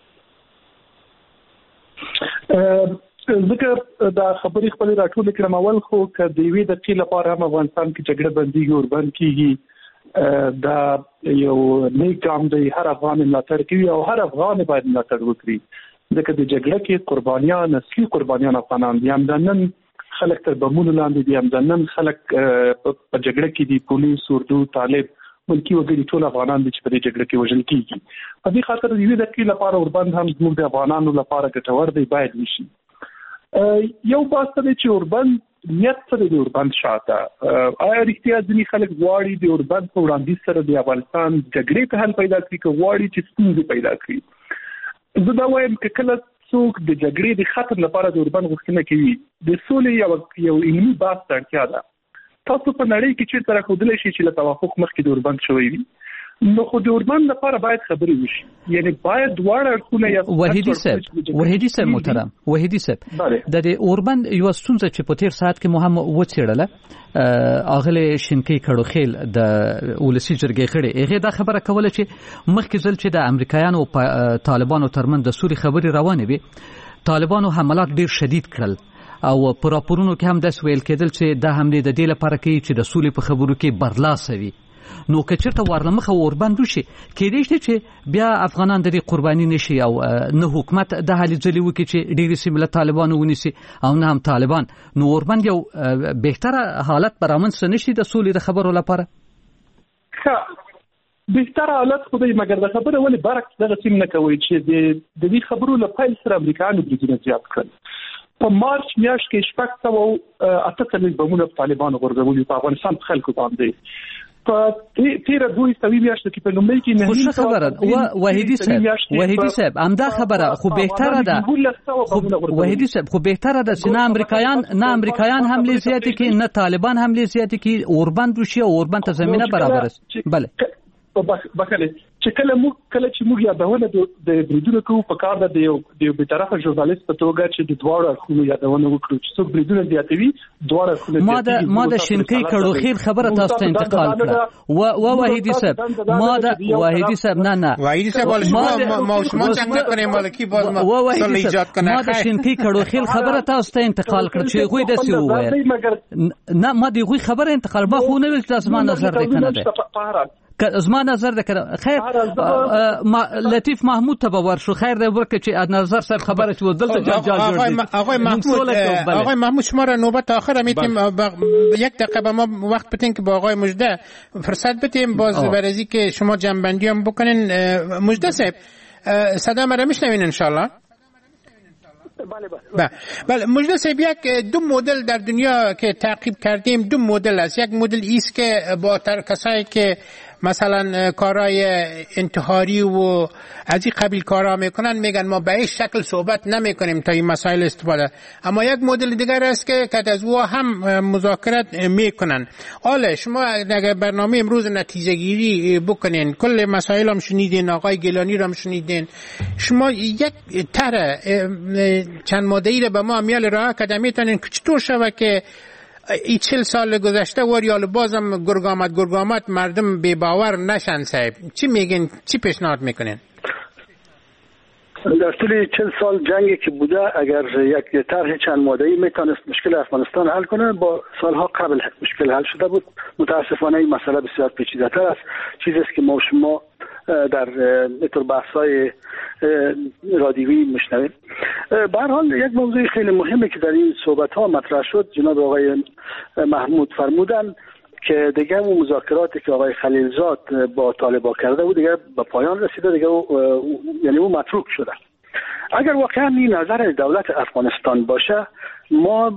ځکه دا خبرې خپل راټول کړم اول خو که د یوې دقیقې لپاره هم افغانستان کې جګړه بندي او بند کیږي دا یو نیک ګام دی هر افغان ملاتړ کوي او هر افغان باید ملاتړ وکړي ځکه د جګړه کې قربانیان اصلي قربانیان افغانان دي همدنن خلک تر بمونو لاندې دي همدنن خلک په جګړه کې دي پولیس اردو طالب ملکی وګړي ټول افغانان دي چې په دې جګړه کې وژل کیږي په دې خاطر د یوې دقیقې لپاره اوربند هم زموږ د افغانانو لپاره ګټور دی باید وشي یو باسته دی چې اوربند نیت سره د اوربند شاته آیا رښتیا ځینې خلک غواړي د اوربند په وړاندیز سره د افغانستان جګړې ته حل پیدا کړي که غواړي چې ستونزې پیدا کړي زه دا وایم که کله څوک د جګړې د ختم لپاره د اوربند غوښتنه کوي د سولې یو یو علمي بحث ته اړتیا ده تاسو په نړۍ کې چیرته راښودلی شي چې له توافق مخکې د اوربند شوی وي نو خو د اوربند لپاره باید خبرې وشي یعنی باید دواړه اړخونه یا وحیدی صاحب وحیدی صاحب محترم وحیدی صاحب د دې اوربند یو ستونزه چې په تیر ساعت کې مو هم وڅېړله اغله شینکی کړو خیل د ولسی جرګې غړي هغه دا خبره کوله چې مخکې ځل چې د امریکایانو او طالبانو ترمن د سوري خبري روانه وي طالبانو حملات ډیر شدید کړل او پر راپورونو کې هم د ویل کېدل چې د حمله د دې لپاره کوي چې د سولې په خبرو کې برلاسه وي نو که چېرته ورلمخه اوربند وشي کېدای شي چې بیا افغانان د دې قرباني نشي او نه حکومت د هلې ځلې وکړي چې ډېرې سیمې له طالبانو ونیسي او نه هم طالبان نو اوربند یو بهتره حالت به رامنځته نه شي د سولې د خبرو لپاره ښه بهتره حالت خو دی مګر د خبره ولې برعکس دغسې هم نه کوئ چې د دې خبرو له پیل سره امریکایانو بریدونه زیات کړل په مارچ میاشت کې شپږ سوه اته څلوېښت بمونه په طالبانو غورځولي په افغانستان په خلکو باندې په تیر دوی سوي میاشتو کې په لومړي کې نه خو خبره و وحیدی صاحب وحیدی صاحب همدا خبره خو بهتره ده خو وحیدی صاحب خو بهتره ده چې نه امریکایان نه امریکایان حمله زیاتې کې نه طالبان حمله زیاتې کې اوربند وشي او اوربند ته زمينه برابر است. بله بخله چې کله موږ کله چې موږ یادونه د بریدونو کوو په کار ده د یو د یو بیطرفه ژورنالیست په توګه چې د دواړو اړخونو یادونه وکړو چې څوک بریدونه زیاتوي دواړو اړخونو ما د ما د شینکۍ کړو خیر خبره تاسو ته انتقال کړه و و وحیدی صاحب ما د وحیدی صاحب نه نه وحیدی صاحب شما ما شما څنګه کنه مالکی باز ما سره ایجاد کنه ما د شینکۍ کړو خیر خبره تاسو ته انتقال کړ چې غوی د سی وویل نه ما د غوی خبره انتقال ما خو نه ویل تاسو ما نظر ده کنه ده زما نظر ده کنه خیر لطیف محمود ته باور شو خیر ده ورکه چې نظر سره خبره شو دلته جنجال جوړ آقای محمود آقای محمود شما را نوبت آخر میتیم یک دقیقه به ما وقت بدین که با آقای مجده فرصت بدیم باز برای که شما جنبندی هم بکنین. مجده صاحب صدا مرا میشنوین ان شاء الله؟ بله بله بله مجده صاحب یک دو مدل در دنیا که تعقیب کردیم دو مدل است. یک مدل ایست که با کسایی که مثلا کارهای انتحاری و از این قبیل کارها میکنن میگن ما به این شکل صحبت نمیکنیم تا این مسائل استفاده. اما یک مدل دیگر است که که از او هم مذاکرات میکنن. حالا شما اگر برنامه امروز نتیجه گیری بکنین کل مسائل هم شنیدین، آقای گیلانی رو هم شنیدین، شما یک طرح چند ماده‌ای رو به ما میال راه اکادمیتان که چطور شوه که ای چل سال گذشته وریال بازم گرگامت گرگامت مردم بی باور نشن صاحب چی میگین چی پیشنهاد میکنین؟ در طول چل سال جنگی که بوده اگر یک طرح چند ماده‌ای میتونست مشکل افغانستان حل کنه با سالها قبل مشکل حل شده بود. متاسفانه این مسئله بسیار پیچیده‌تر است، چیزی است که ما شما در اینطور بحث‌های رادیویی میشنویم. به هر حال یک موضوع خیلی مهمی که در این صحبت‌ها مطرح شد جناب آقای محمود فرمودن که دیگه اون مذاکراتی که آقای خلیلزاد با طالبان کرده بود دیگه به پایان رسیده، دیگه یعنی اون متروک شده. اگر واقعا این نظر دولت افغانستان باشه ما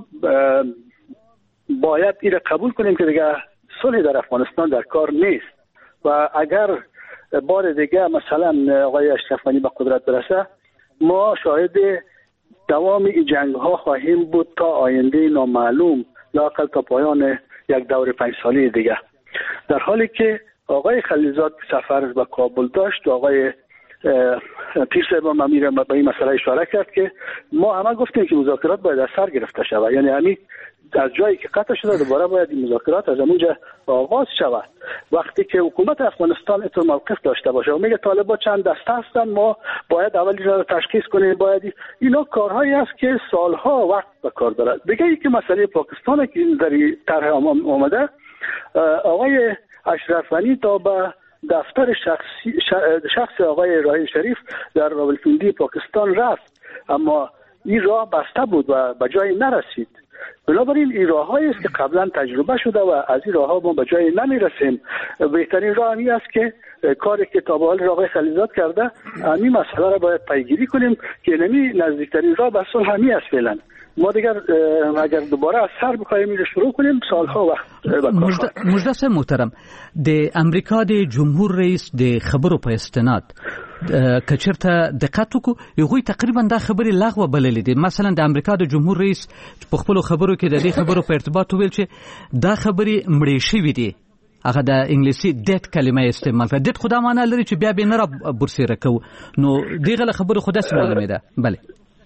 باید این قبول کنیم که دیگه صلح در افغانستان در کار نیست و اگر بار دیگه مثلا آقای اشرف غنی به قدرت برسه ما شاهد دوام این جنگ ها خواهیم بود تا آینده نامعلوم، لااقل تا پایان یک دور پنج ساله دیگه. در حالی که آقای خلیلزاد سفر به کابل داشت و آقای پیر صاحب هم امیر به این مسئله اشاره کرد که ما همه گفتیم که مذاکرات باید از سر گرفته شود، یعنی همین از جایی که قطع شده دوباره باید این مذاکرات از اونجا آغاز شود. وقتی که حکومت افغانستان اینطور موقف داشته باشه و میگه طالبان چند دسته هستن ما باید اول را تشخیص کنیم، باید اینا کارهایی است که سالها وقت به کار دارد. دیگه ای که مسئله پاکستان که در طرح آمده آقای اشرف غنی تا به دفتر شخصی شخص آقای راهی شریف در راولپیندی پاکستان رفت اما این راه بسته بود و به جایی نرسید. بنابراین این راه‌هایی است که قبلا تجربه شده و از این راه‌ها ما به جایی نمی‌رسیم. بهترین راه این است که کاری که تا به حال آقای خلیلزاد کرده همین مسئله را باید پیگیری کنیم که نمی نزدیکترین راه به صلح همین است فعلا. ما دیگر اگر دوباره از سر بخوایم این شروع کنیم سالها وقت مجلس محترم د امریکا د جمهور رئیس د خبرو په استناد کچرته دقت وکړو یوه تقریبا دا خبرې لغوه بللې دي. مثلا د امریکا د جمهور رئیس په خپل خبرو کې د دې خبرو په ارتباط ویل چې دا خبرې مړې شوې دي، هغه د انګلیسي ډیت کلمه استعمال کړه. ډیت خدا معنی لري چې بیا به نه را برسېره کوو، نو دغه خبره خدا سمونه ده. بله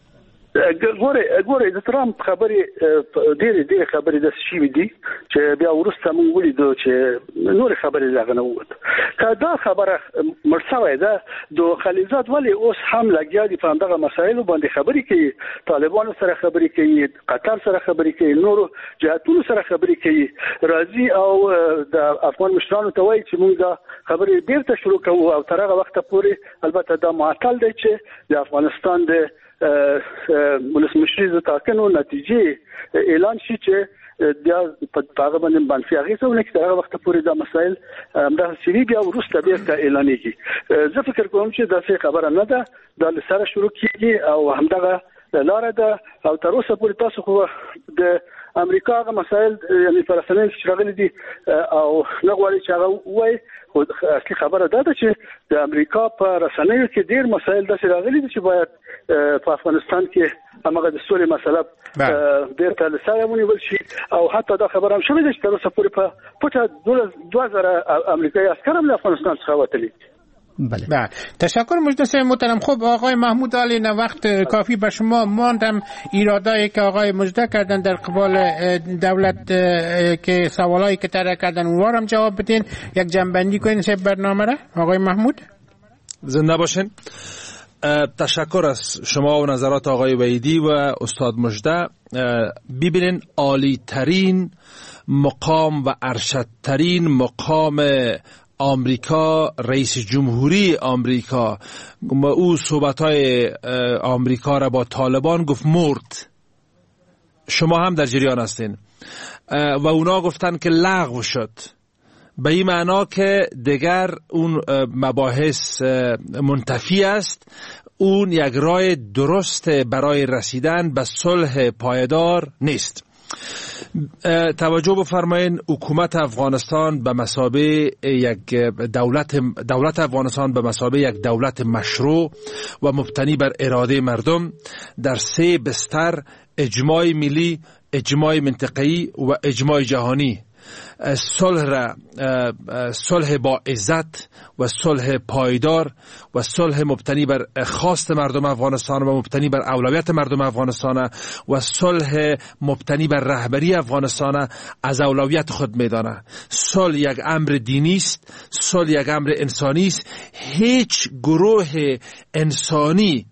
ګوره ګوره د ترامپ خبرې ډېرې ډېرې خبرې د شي دي چې بیا ورسته مونږ ولیدو چې نور خبرې ځغه نه ووت. که دا خبره مرسوي ده د خلیلزاد ولی اوس هم لګیا دي په همدغه مسایلو باندې خبرې کوي، طالبانو سره خبرې کوي، قطر سره خبرې کوي، نورو جهاتونو سره خبرې کوي، راځي او د افغان مشرانو ته وایي چې مونږ دا خبرې بیرته شروع کوو او تر هغه وخته پورې البته دا معطل دی چې د افغانستان د ولسمشر د ټاکنو نتیجې اعلان شي چې بیا په هغه باندې منفي اغېزه ونه کړي. هغه وخت پورې دا مسایل همدغه سری بیا وروسته بیرته اعلانېږي. زه فکر کوم چې دا څه خبره نه ده، دا له سره شروع کیږي او همدغه لاره ده او تر اوسه پورې تاسو خو د امریکا هغه مسایل یعنی فرصنه چې راغلي دي او نه غواړي چې هغه وایي خو اصلي خبره دا ده چې د امریکا په رسنیو کې ډیر مسایل داسې راغلي دي چې باید په افغانستان کې همغه د سولې مسله بیرته لسایه ونیول شي او حتی دا خبره هم شوې ده چې تر اوسه پورې په پټه دوه زره امریکایي عسکر هم له افغانستان څخه وتلي. بله. بله تشکر مجلس محترم. خب آقای محمود علی، نه وقت کافی به شما ماندم. ایرادایی که آقای مجده کردن در قبال دولت که سوالایی که طرح کردن اونها هم جواب بدین، یک جنبندی کنین سه برنامه را. آقای محمود زنده باشین. تشکر از شما و نظرات آقای وحیدی و استاد مجده. ببینین عالی ترین مقام و ارشدترین مقام آمریکا، رئیس جمهوری آمریکا، او صحبت‌های آمریکا را با طالبان گفت مرد. شما هم در جریان هستین و اونا گفتن که لغو شد، به این معنا که دیگر اون مباحث منتفی است. اون یک راه درست برای رسیدن به صلح پایدار نیست. توجه بفرمایید، حکومت افغانستان به مثابه یک دولت دولت افغانستان به مثابه یک دولت مشروع و مبتنی بر اراده مردم در سه بستر: اجماع ملی، اجماع منطقه‌ای و اجماع جهانی صلح را صلح با عزت و صلح پایدار و صلح مبتنی بر خواست مردم افغانستان و مبتنی بر اولویت مردم افغانستان و صلح مبتنی بر رهبری افغانستان از اولویت خود میدانه. صلح یک امر دینی است، صلح یک امر انسانی است. هیچ گروه انسانی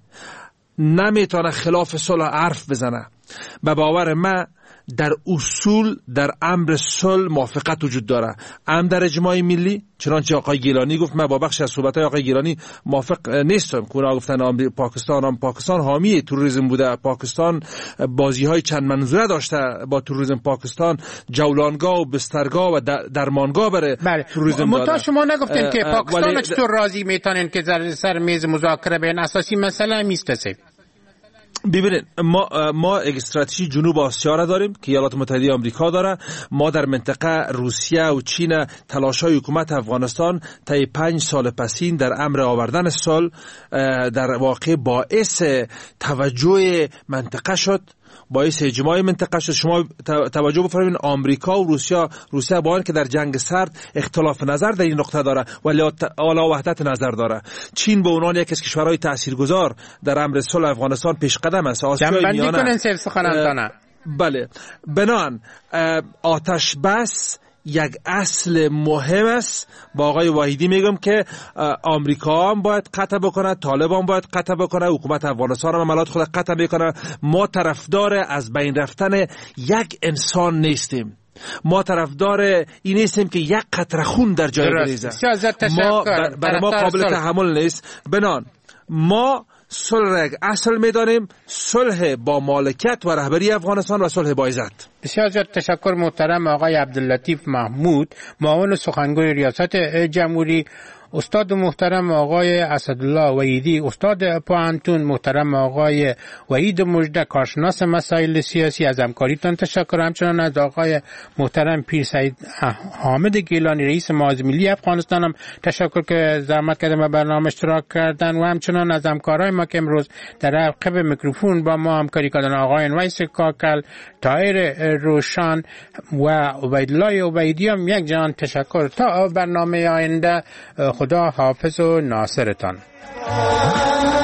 نمیتونه خلاف صلح حرف بزنه. به باور من در اصول در امر صلح موافقت وجود داره، هم در اجماع ملی، چنانچه آقای گیلانی گفت. من با بخش از صحبت‌های آقای گیلانی موافق نیستم که اونا گفتن پاکستان هم پاکستان حامی تروریسم بوده، پاکستان بازی‌های چند منظوره داشته با تروریسم، پاکستان جولانگاه و بسترگاه و درمانگاه برای بله. تروریسم داره. متا شما نگفتین که پاکستان ولی... چطور راضی میتونین که در سر میز مذاکره بین اساسی مسئله میسته؟ ببینید، ما ما یک استراتژی جنوب آسیا را داریم که ایالات متحده آمریکا داره. ما در منطقه روسیه و چین تلاش‌های حکومت افغانستان طی پنج سال پسین در امر آوردن صلح در واقع باعث توجه منطقه شد، باعث اجماع منطقه شد. شما توجه بفرمایید، آمریکا و روسیه روسیه با اینکه در جنگ سرد اختلاف نظر در این نقطه داره ولی علا وحدت نظر داره. چین به عنوان یک از کشورهای تاثیرگذار در امر صلح افغانستان پیش قدم است. آسیای میانه. بله، بنان آتش بس یک اصل مهم است. با آقای وحیدی میگم که آمریکا هم باید قطع بکنه، طالبان باید قطع بکنه، حکومت افغانستان هم عملات خود قطع بکنه. ما طرفدار از بین رفتن یک انسان نیستیم. ما طرفدار این نیستیم که یک قطره خون در جای بریزه. ما برای ما قابل تحمل نیست. بنان ما صلح یک اصل می‌دانیم، صلح با مالکیت و رهبری افغانستان و صلح با عزت. بسیار زیاد تشکر محترم آقای عبداللطیف محمود، معاون سخنگوی ریاست جمهوری. استاد محترم آقای اسدالله وحیدی، استاد پوهنتون. محترم آقای وحید مجده، کارشناس مسائل سیاسی، از همکاریتان تشکر. همچنان از آقای محترم پیر سعید حامد گیلانی، رئیس معاذ ملی افغانستان هم تشکر که زحمت کردن و برنامه اشتراک کردن و همچنان از همکارای ما که امروز در عقب میکروفون با ما همکاری کردن، آقای ویس کاکل، طاهر روشان و عبیدالله عبیدی هم یک جان تشکر. تا برنامه آینده، خدا حافظ و ناصرتان.